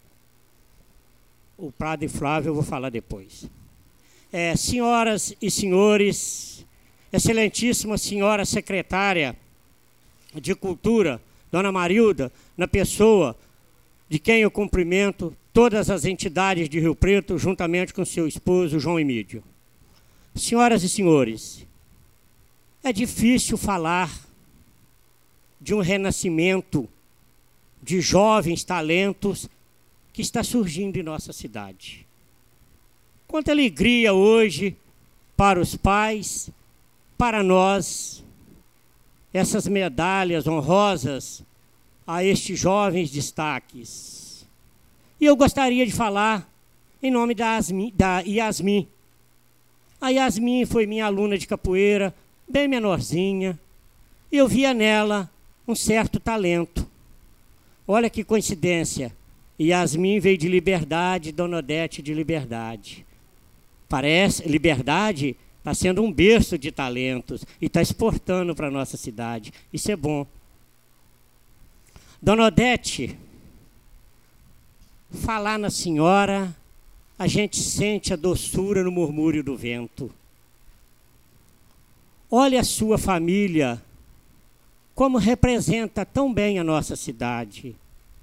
O Prado e Flávio eu vou falar depois. Senhoras e senhores, excelentíssima senhora secretária de Cultura, Dona Marilda, na pessoa de quem eu cumprimento todas as entidades de Rio Preto, juntamente com seu esposo, João Emídio. Senhoras e senhores, é difícil falar de um renascimento de jovens talentos que está surgindo em nossa cidade. Quanta alegria hoje para os pais, para nós, essas medalhas honrosas a estes jovens destaques. E eu gostaria de falar em nome da Yasmin. A Yasmin foi minha aluna de capoeira, bem menorzinha, e eu via nela um certo talento. Olha que coincidência, Yasmin veio de Liberdade, Dona Odete de Liberdade. Parece, Liberdade está sendo um berço de talentos e está exportando para a nossa cidade. Isso é bom. Dona Odete, falar na senhora, a gente sente a doçura no murmúrio do vento. Olha a sua família, como representa tão bem a nossa cidade.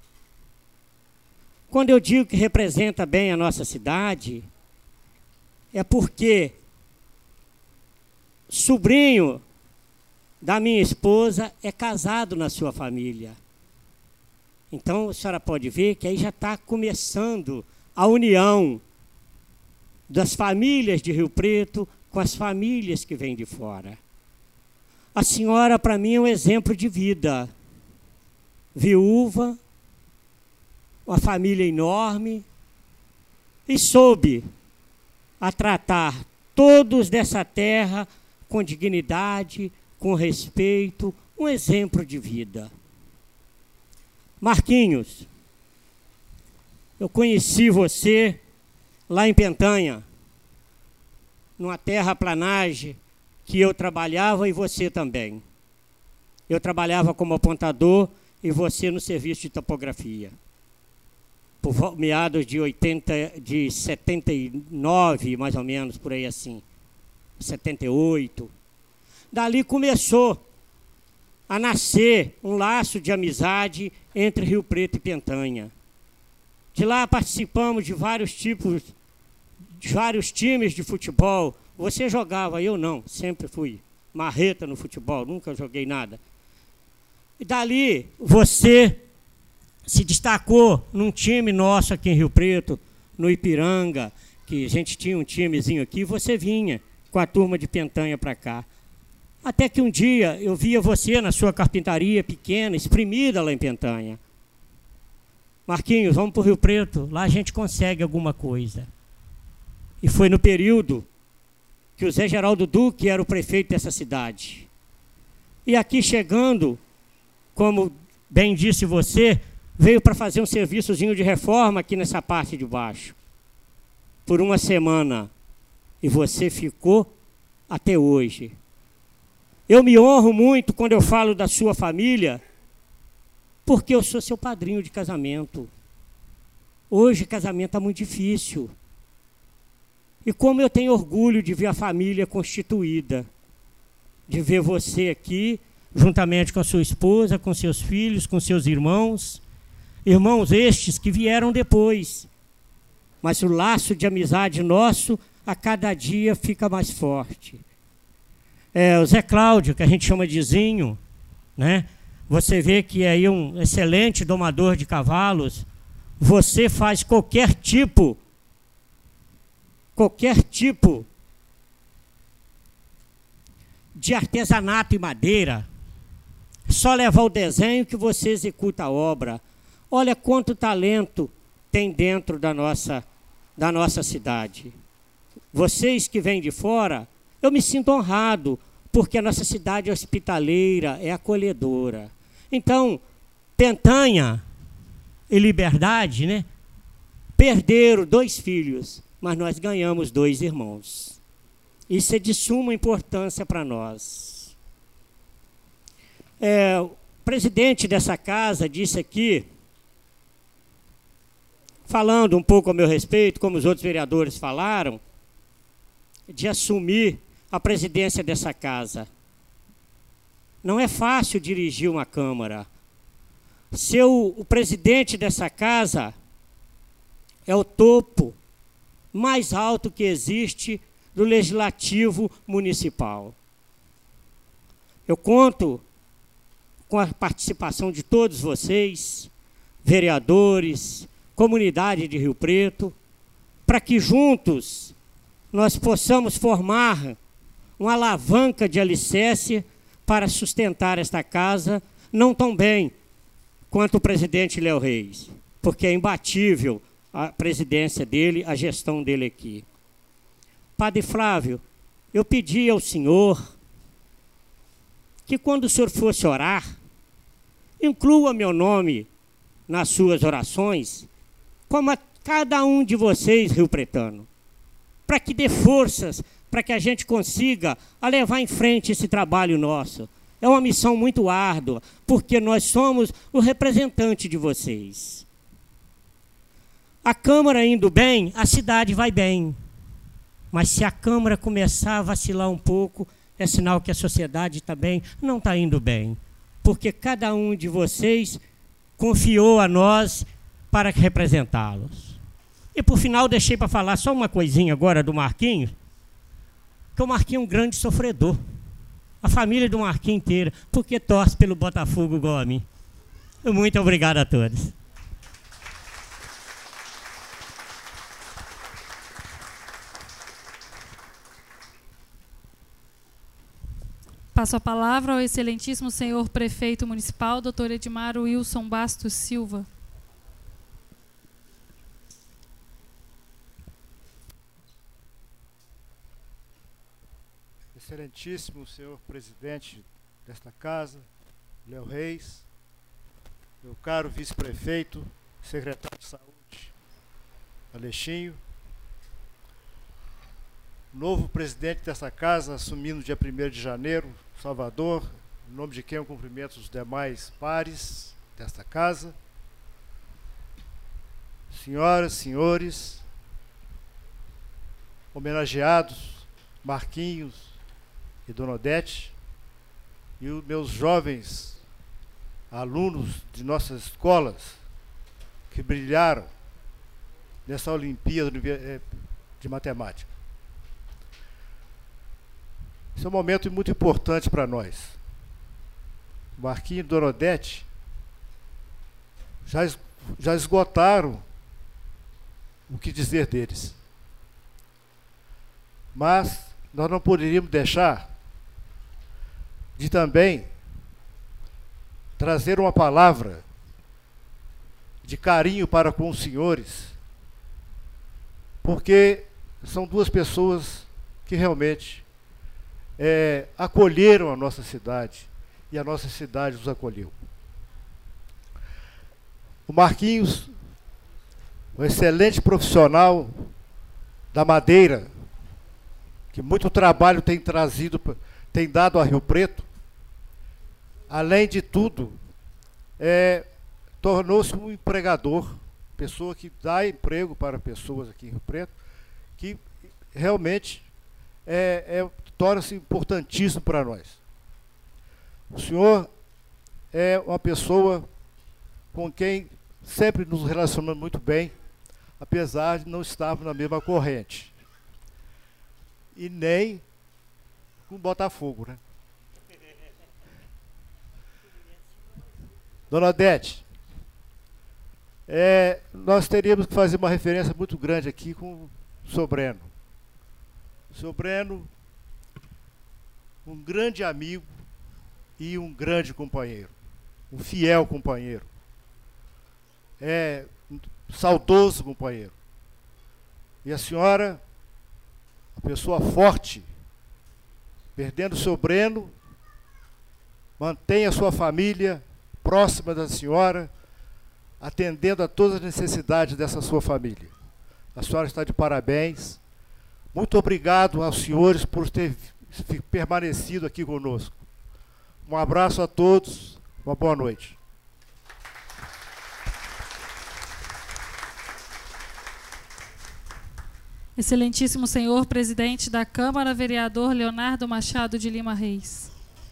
Quando eu digo que representa bem a nossa cidade, é porque sobrinho da minha esposa é casado na sua família. Então, a senhora pode ver que aí já está começando a união das famílias de Rio Preto com as famílias que vêm de fora. A senhora, para mim, é um exemplo de vida. Viúva, uma família enorme, e soube a tratar todos dessa terra com dignidade, com respeito, um exemplo de vida. Marquinhos, eu conheci você lá em Pentanha, numa terraplanagem que eu trabalhava e você também. Eu trabalhava como apontador e você no serviço de topografia. Por meados de 79, mais ou menos, por aí assim, 78. Dali começou a nascer um laço de amizade entre Rio Preto e Pentanha. De lá participamos de vários times de futebol. Você jogava, eu não, sempre fui marreta no futebol, nunca joguei nada. E dali você se destacou num time nosso aqui em Rio Preto, no Ipiranga, que a gente tinha um timezinho aqui, você vinha com a turma de Pentanha para cá. Até que um dia eu via você na sua carpintaria pequena, espremida lá em Pentanha. Marquinhos, vamos para o Rio Preto, lá a gente consegue alguma coisa. E foi no período que o Zé Geraldo Duque era o prefeito dessa cidade. E aqui chegando, como bem disse você, veio para fazer um serviçozinho de reforma aqui nessa parte de baixo. Por uma semana. E você ficou até hoje. Eu me honro muito quando eu falo da sua família, porque eu sou seu padrinho de casamento. Hoje casamento está muito difícil. E como eu tenho orgulho de ver a família constituída, de ver você aqui, juntamente com a sua esposa, com seus filhos, com seus irmãos, irmãos estes que vieram depois. Mas o laço de amizade nosso, a cada dia fica mais forte. O Zé Cláudio, que a gente chama de Zinho, né? Você vê que é aí um excelente domador de cavalos. Você faz qualquer tipo de artesanato e madeira. Só levar o desenho que você executa a obra. Olha quanto talento tem dentro da nossa cidade. Vocês que vêm de fora, eu me sinto honrado, porque a nossa cidade é hospitaleira, é acolhedora. Então, Pentanha e Liberdade, né, perderam 2 filhos, mas nós ganhamos 2 irmãos. Isso é de suma importância para nós. O presidente dessa casa disse aqui, falando um pouco a meu respeito, como os outros vereadores falaram, de assumir a presidência dessa casa. Não é fácil dirigir uma Câmara. O presidente dessa casa é o topo mais alto que existe do Legislativo Municipal. Eu conto com a participação de todos vocês, vereadores, comunidade de Rio Preto, para que juntos nós possamos formar uma alavanca de alicerce para sustentar esta casa, não tão bem quanto o presidente Léo Reis, porque é imbatível a presidência dele, a gestão dele aqui. Padre Flávio, eu pedi ao senhor que quando o senhor fosse orar, inclua meu nome nas suas orações, como a cada um de vocês, rio-pretano, para que dê forças, para que a gente consiga levar em frente esse trabalho nosso. É uma missão muito árdua, porque nós somos o representante de vocês. A Câmara indo bem, a cidade vai bem. Mas se a Câmara começar a vacilar um pouco, é sinal que a sociedade também não está indo bem. Porque cada um de vocês confiou a nós para representá-los. E por final deixei para falar só uma coisinha agora do Marquinhos, que o Marquinhos é um grande sofredor. A família do Marquinhos inteira, porque torce pelo Botafogo igual a mim. Muito obrigado a todos. Passo a palavra ao excelentíssimo senhor prefeito municipal, doutor Edmar Wilson Bastos Silva. Excelentíssimo senhor presidente desta casa, Léo Reis, meu caro vice-prefeito, secretário de saúde, Alexinho, novo presidente desta casa, assumindo no dia 1º de janeiro, Salvador, em nome de quem eu cumprimento os demais pares desta casa, senhoras, senhores, homenageados, Marquinhos e Dona Odete, e os meus jovens alunos de nossas escolas que brilharam nessa Olimpíada de Matemática. Esse é um momento muito importante para nós. Marquinhos e Dona Odete já esgotaram o que dizer deles. Mas nós não poderíamos deixar de também trazer uma palavra de carinho para com os senhores, porque são 2 pessoas que realmente acolheram a nossa cidade e a nossa cidade os acolheu. O Marquinhos, um excelente profissional da madeira, que muito trabalho tem dado a Rio Preto, além de tudo, tornou-se um empregador, pessoa que dá emprego para pessoas aqui em Rio Preto, que realmente torna-se importantíssimo para nós. O senhor é uma pessoa com quem sempre nos relacionamos muito bem, apesar de não estarmos na mesma corrente. E nem com Botafogo, né? Dona Odete, nós teríamos que fazer uma referência muito grande aqui com o Sr. Breno. O Sr. Breno, um grande amigo e um grande companheiro, um fiel companheiro, um saudoso companheiro. E a senhora, uma pessoa forte, perdendo o Sr. Breno, mantém a sua família próxima da senhora, atendendo a todas as necessidades dessa sua família. A senhora está de parabéns. Muito obrigado aos senhores por ter permanecido aqui conosco. Um abraço a todos, uma boa noite. Excelentíssimo senhor presidente da Câmara, vereador Leonardo Machado de Lima Reis.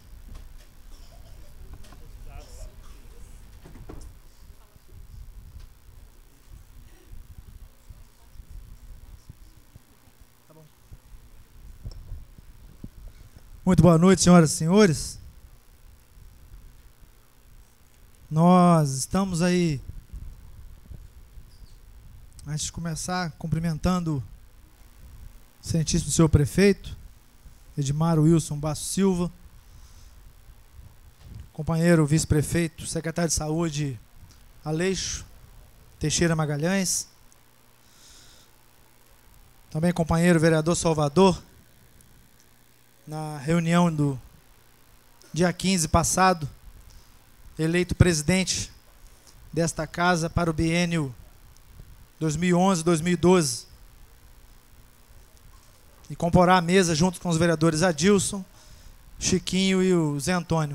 Muito boa noite, senhoras e senhores. Nós estamos aí, antes de começar, cumprimentando o excelentíssimo senhor prefeito, Edmar Wilson Basso Silva, companheiro vice-prefeito, secretário de saúde, Aleixo Teixeira Magalhães, também companheiro vereador Salvador, na reunião do dia 15 passado, eleito presidente desta casa para o biênio 2011-2012. E comporá a mesa junto com os vereadores Adilson, Chiquinho e o Zé Antônio.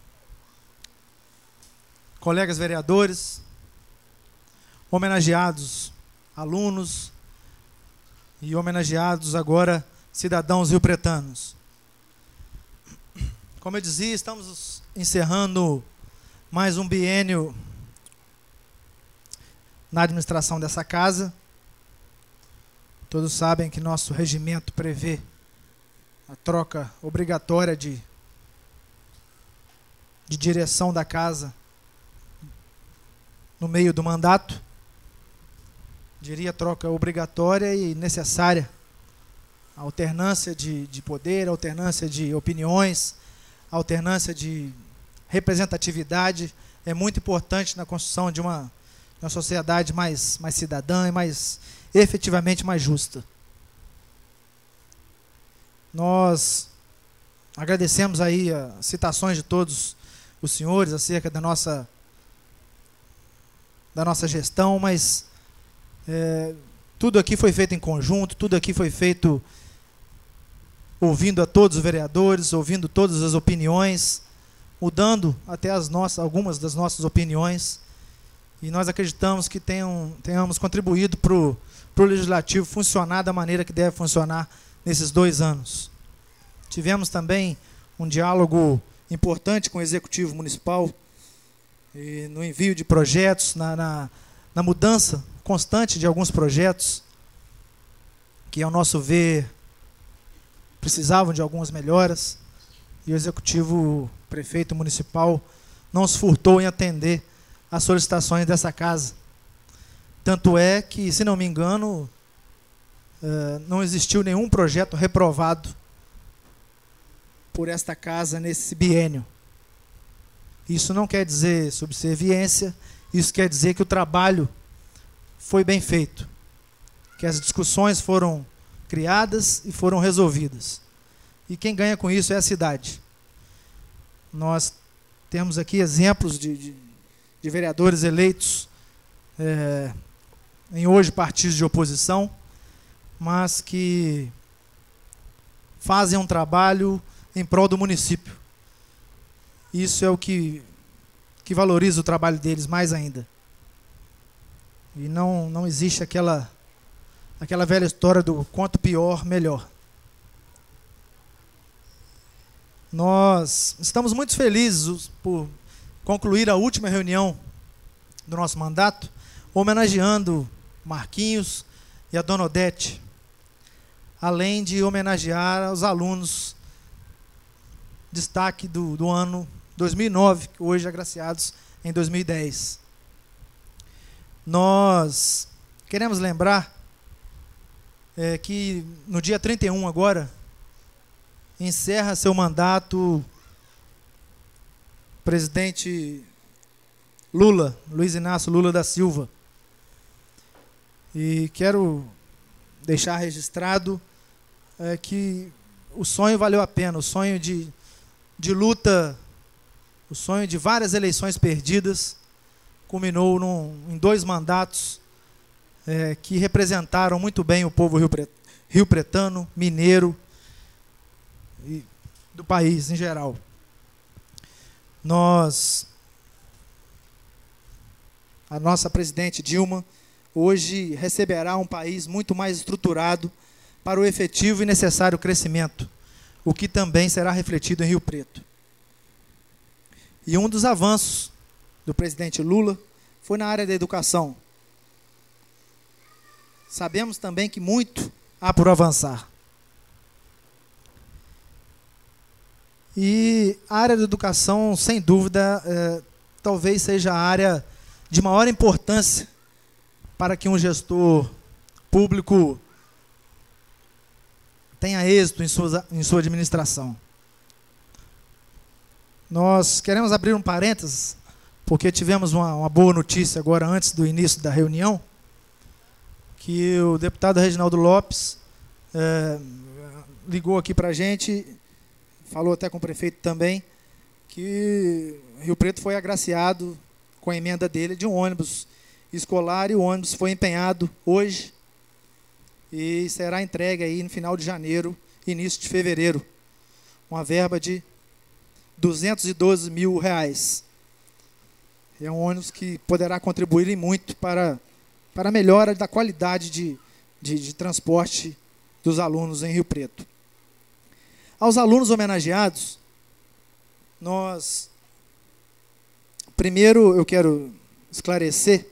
Colegas vereadores, homenageados alunos e homenageados agora cidadãos riopretanos. Como eu dizia, estamos encerrando mais um biênio na administração dessa casa. Todos sabem que nosso regimento prevê a troca obrigatória de direção da casa no meio do mandato. Diria troca obrigatória e necessária. A alternância de poder, a alternância de opiniões, a alternância de representatividade é muito importante na construção de uma sociedade mais cidadã e efetivamente mais justa. Nós agradecemos aí as citações de todos os senhores acerca da nossa gestão, mas tudo aqui foi feito em conjunto, tudo aqui foi feito ouvindo a todos os vereadores, ouvindo todas as opiniões, mudando até algumas das nossas opiniões, e nós acreditamos que tenhamos contribuído para o Legislativo funcionar da maneira que deve funcionar nesses 2 anos. Tivemos também um diálogo importante com o Executivo Municipal, e no envio de projetos, na mudança constante de alguns projetos, que, ao nosso ver, precisavam de algumas melhoras, e o Executivo Prefeito Municipal não se furtou em atender às solicitações dessa casa. Tanto é que, se não me engano, não existiu nenhum projeto reprovado por esta casa nesse biênio. Isso não quer dizer subserviência, isso quer dizer que o trabalho foi bem feito, que as discussões foram criadas e foram resolvidas. E quem ganha com isso é a cidade. Nós temos aqui exemplos de vereadores eleitos em hoje partidos de oposição, mas que fazem um trabalho em prol do município. Isso é o que valoriza o trabalho deles mais ainda. E não existe aquela velha história do quanto pior, melhor. Nós estamos muito felizes por concluir a última reunião do nosso mandato, homenageando Marquinhos e a Dona Odete, além de homenagear os alunos destaque do ano 2009, que hoje agraciados em 2010. Nós queremos lembrar que no dia 31 agora, encerra seu mandato o presidente Lula, Luiz Inácio Lula da Silva. E quero deixar registrado que o sonho valeu a pena, o sonho de luta, o sonho de várias eleições perdidas, culminou em 2 mandatos que representaram muito bem o povo rio-pretano, mineiro e do país em geral. A nossa presidente Dilma hoje receberá um país muito mais estruturado para o efetivo e necessário crescimento, o que também será refletido em Rio Preto. E um dos avanços do presidente Lula foi na área da educação. Sabemos também que muito há por avançar. E a área da educação, sem dúvida, talvez seja a área de maior importância para que um gestor público tenha êxito em sua administração. Nós queremos abrir um parênteses, porque tivemos uma boa notícia agora, antes do início da reunião, que o deputado Reginaldo Lopes ligou aqui para a gente, falou até com o prefeito também, que Rio Preto foi agraciado com a emenda dele de um ônibus escolar, e o ônibus foi empenhado hoje e será entregue aí no final de janeiro, início de fevereiro, uma verba de R$212 mil. É um ônibus que poderá contribuir em muito para a melhora da qualidade de transporte dos alunos em Rio Preto. Aos alunos homenageados, primeiro eu quero esclarecer,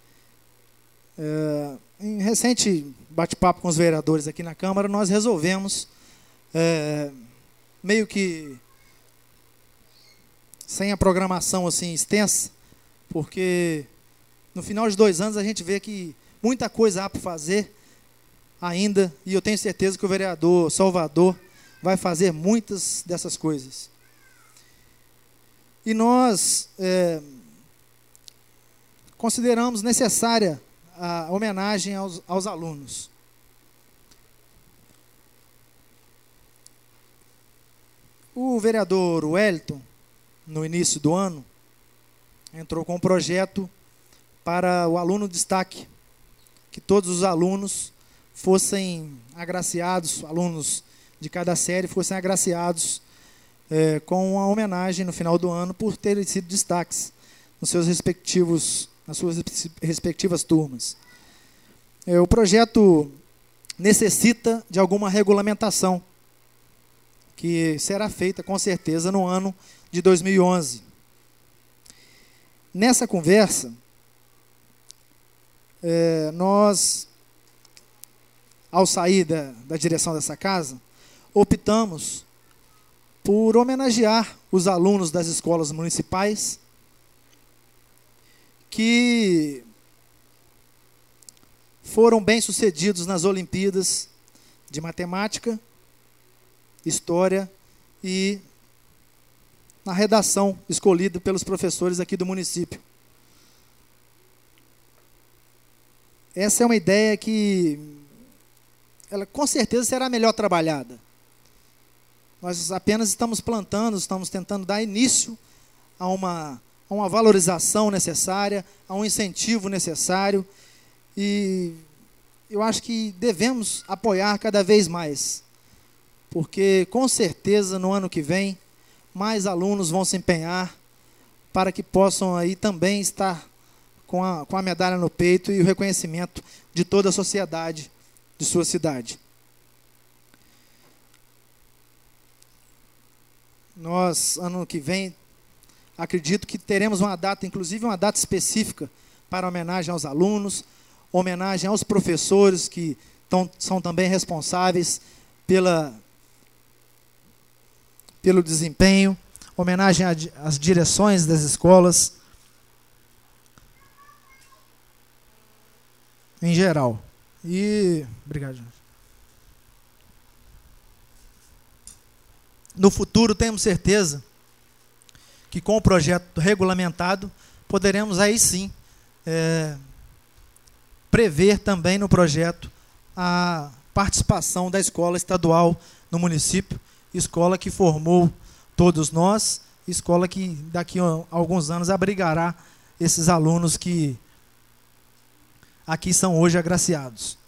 em recente bate-papo com os vereadores aqui na Câmara, nós resolvemos, meio que sem a programação assim extensa, porque no final de 2 anos a gente vê que muita coisa há para fazer ainda, e eu tenho certeza que o vereador Salvador vai fazer muitas dessas coisas. E nós consideramos necessária a homenagem aos alunos. O vereador Wellington, no início do ano, entrou com um projeto para o aluno destaque, que todos os alunos fossem agraciados, alunos de cada série fossem agraciados com uma homenagem no final do ano por terem sido destaques nas suas respectivas turmas. O projeto necessita de alguma regulamentação, que será feita com certeza no ano de 2011. Nessa conversa, nós, ao sair da direção dessa casa, optamos por homenagear os alunos das escolas municipais que foram bem-sucedidos nas Olimpíadas de Matemática, História e na redação escolhida pelos professores aqui do município. Essa é uma ideia que ela com certeza será melhor trabalhada. Nós apenas estamos plantando, estamos tentando dar início a uma valorização necessária, a um incentivo necessário, e eu acho que devemos apoiar cada vez mais, porque com certeza no ano que vem mais alunos vão se empenhar para que possam aí também estar com a medalha no peito e o reconhecimento de toda a sociedade de sua cidade. Nós, ano que vem, acredito que teremos uma data, inclusive uma data específica para homenagem aos alunos, homenagem aos professores que são também responsáveis pelo desempenho, homenagem às direções das escolas em geral. E obrigado, gente. No futuro, temos certeza que com o projeto regulamentado, poderemos aí sim prever também no projeto a participação da escola estadual no município, escola que formou todos nós, escola que daqui a alguns anos abrigará esses alunos que aqui são hoje agraciados.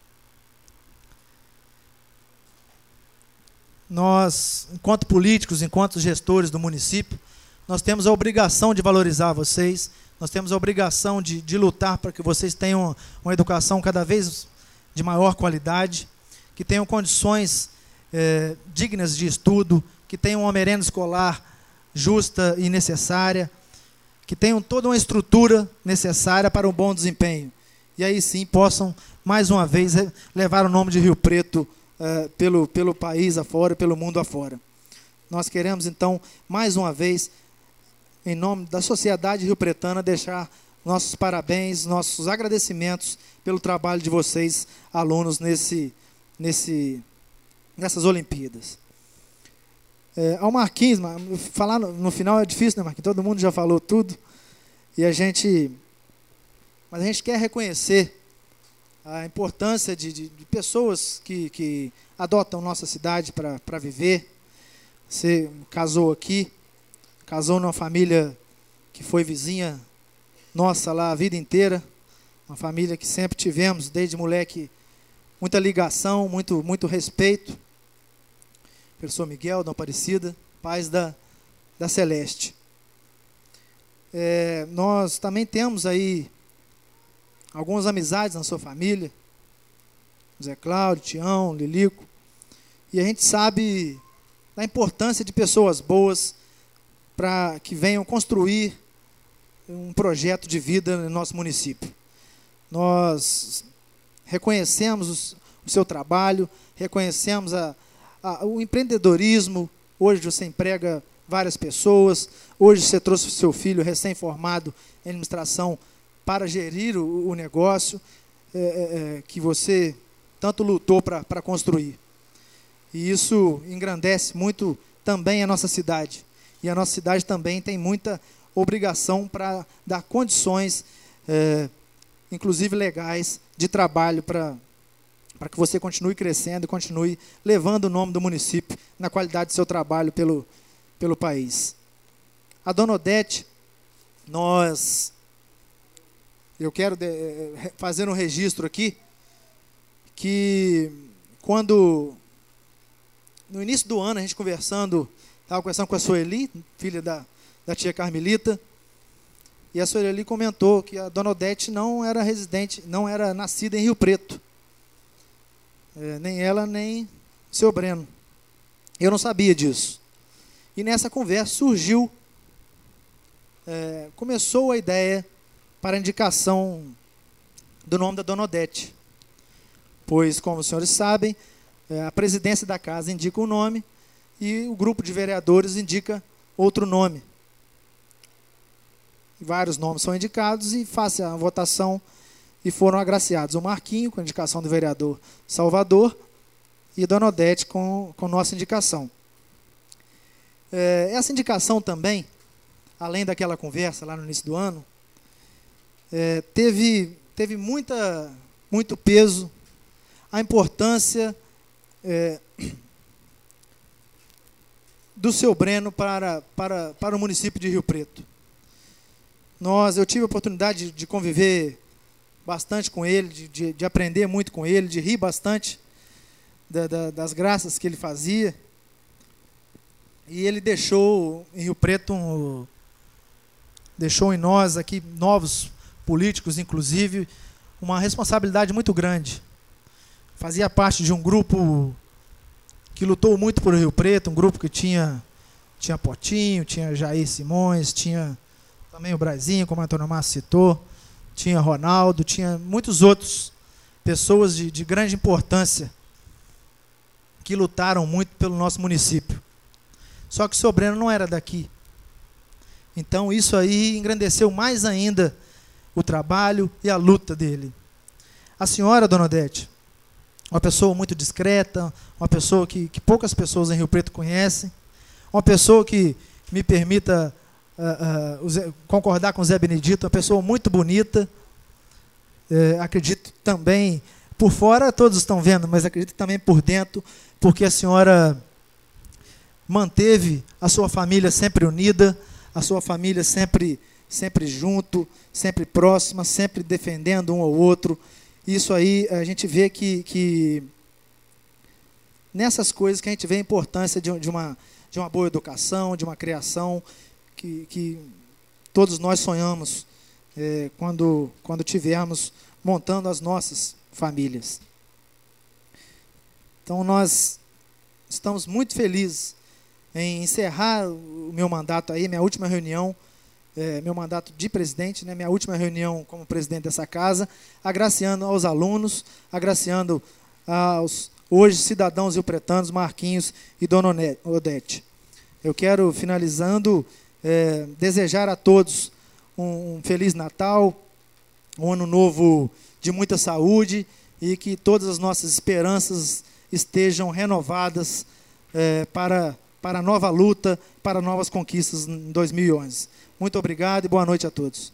Nós, enquanto políticos, enquanto gestores do município, nós temos a obrigação de valorizar vocês, nós temos a obrigação de lutar para que vocês tenham uma educação cada vez de maior qualidade, que tenham condições dignas de estudo, que tenham uma merenda escolar justa e necessária, que tenham toda uma estrutura necessária para um bom desempenho. E aí sim possam, mais uma vez, levar o nome de Rio Preto pelo país afora, pelo mundo afora. Nós queremos, então, mais uma vez, em nome da sociedade rio-pretana, deixar nossos parabéns, nossos agradecimentos pelo trabalho de vocês, alunos, nessas Olimpíadas. Ao Marquinhos, falar no final é difícil, né, Marquinhos? Todo mundo já falou tudo. Mas a gente quer reconhecer a importância de pessoas que adotam nossa cidade para viver. Você casou aqui, casou numa família que foi vizinha nossa lá a vida inteira, uma família que sempre tivemos, desde moleque, muita ligação, muito respeito. Professor Miguel, Dona Aparecida, pais da Celeste. Nós também temos aí algumas amizades na sua família, Zé Cláudio, Tião, Lilico, e a gente sabe da importância de pessoas boas para que venham construir um projeto de vida no nosso município. Nós reconhecemos o seu trabalho, reconhecemos o empreendedorismo. Hoje você emprega várias pessoas, hoje você trouxe o seu filho recém-formado em administração para gerir o negócio que você tanto lutou para construir. E isso engrandece muito também a nossa cidade. E a nossa cidade também tem muita obrigação para dar condições, inclusive legais, de trabalho para que você continue crescendo e continue levando o nome do município na qualidade do seu trabalho pelo país. A Dona Odete, eu quero fazer um registro aqui, que quando, no início do ano, a gente estava conversando com a Sueli, filha da tia Carmelita, e a Sueli comentou que a Dona Odete não era residente, não era nascida em Rio Preto. Nem ela, nem seu Breno. Eu não sabia disso. E nessa conversa surgiu, começou a ideia para a indicação do nome da Dona Odete. Pois, como os senhores sabem, a presidência da casa indica um nome e o grupo de vereadores indica outro nome. Vários nomes são indicados e faz a votação e foram agraciados o Marquinho, com a indicação do vereador Salvador, e a Dona Odete com nossa indicação. Essa indicação também, além daquela conversa lá no início do ano, teve muito peso a importância do seu Breno para o município de Rio Preto. Eu tive a oportunidade de conviver bastante com ele, de aprender muito com ele, de rir bastante das graças que ele fazia. E ele deixou em Rio Preto, deixou em nós aqui, novos políticos inclusive, uma responsabilidade muito grande. Fazia parte de um grupo que lutou muito por Rio Preto, um grupo que tinha Potinho, tinha Jair Simões, tinha também o Brazinho, como a Antônio Márcio citou, tinha Ronaldo, tinha muitos outros, pessoas de grande importância, que lutaram muito pelo nosso município. Só que o seu Breno não era daqui. Então isso aí engrandeceu mais ainda o trabalho e a luta dele. A senhora, dona Odete, uma pessoa muito discreta, uma pessoa que poucas pessoas em Rio Preto conhecem, uma pessoa que, me permita concordar com o Zé Benedito, uma pessoa muito bonita, acredito também, por fora todos estão vendo, mas acredito também por dentro, porque a senhora manteve a sua família sempre unida, a sua família sempre junto, sempre próxima, sempre defendendo um ao outro. Isso aí a gente vê que nessas coisas que a gente vê a importância de uma boa educação, de uma criação que todos nós sonhamos quando tivermos montando as nossas famílias. Então nós estamos muito felizes em encerrar o meu mandato aí, minha última reunião, meu mandato de presidente, né, minha última reunião como presidente dessa casa, agraciando aos alunos, agraciando aos hoje cidadãos riopretanos, Marquinhos e Dona Odete. Eu quero, finalizando, desejar a todos um Feliz Natal, um ano novo de muita saúde e que todas as nossas esperanças estejam renovadas para a nova luta, para novas conquistas em 2011. Muito obrigado e boa noite a todos.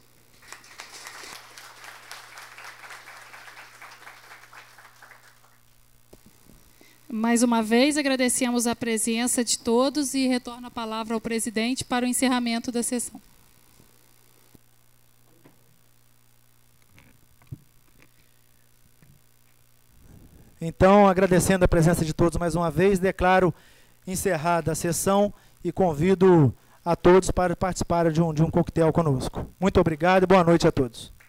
Mais uma vez, agradecemos a presença de todos e retorno a palavra ao presidente para o encerramento da sessão. Então, agradecendo a presença de todos mais uma vez, declaro encerrada a sessão e convido a todos para participar de um coquetel conosco. Muito obrigado e boa noite a todos.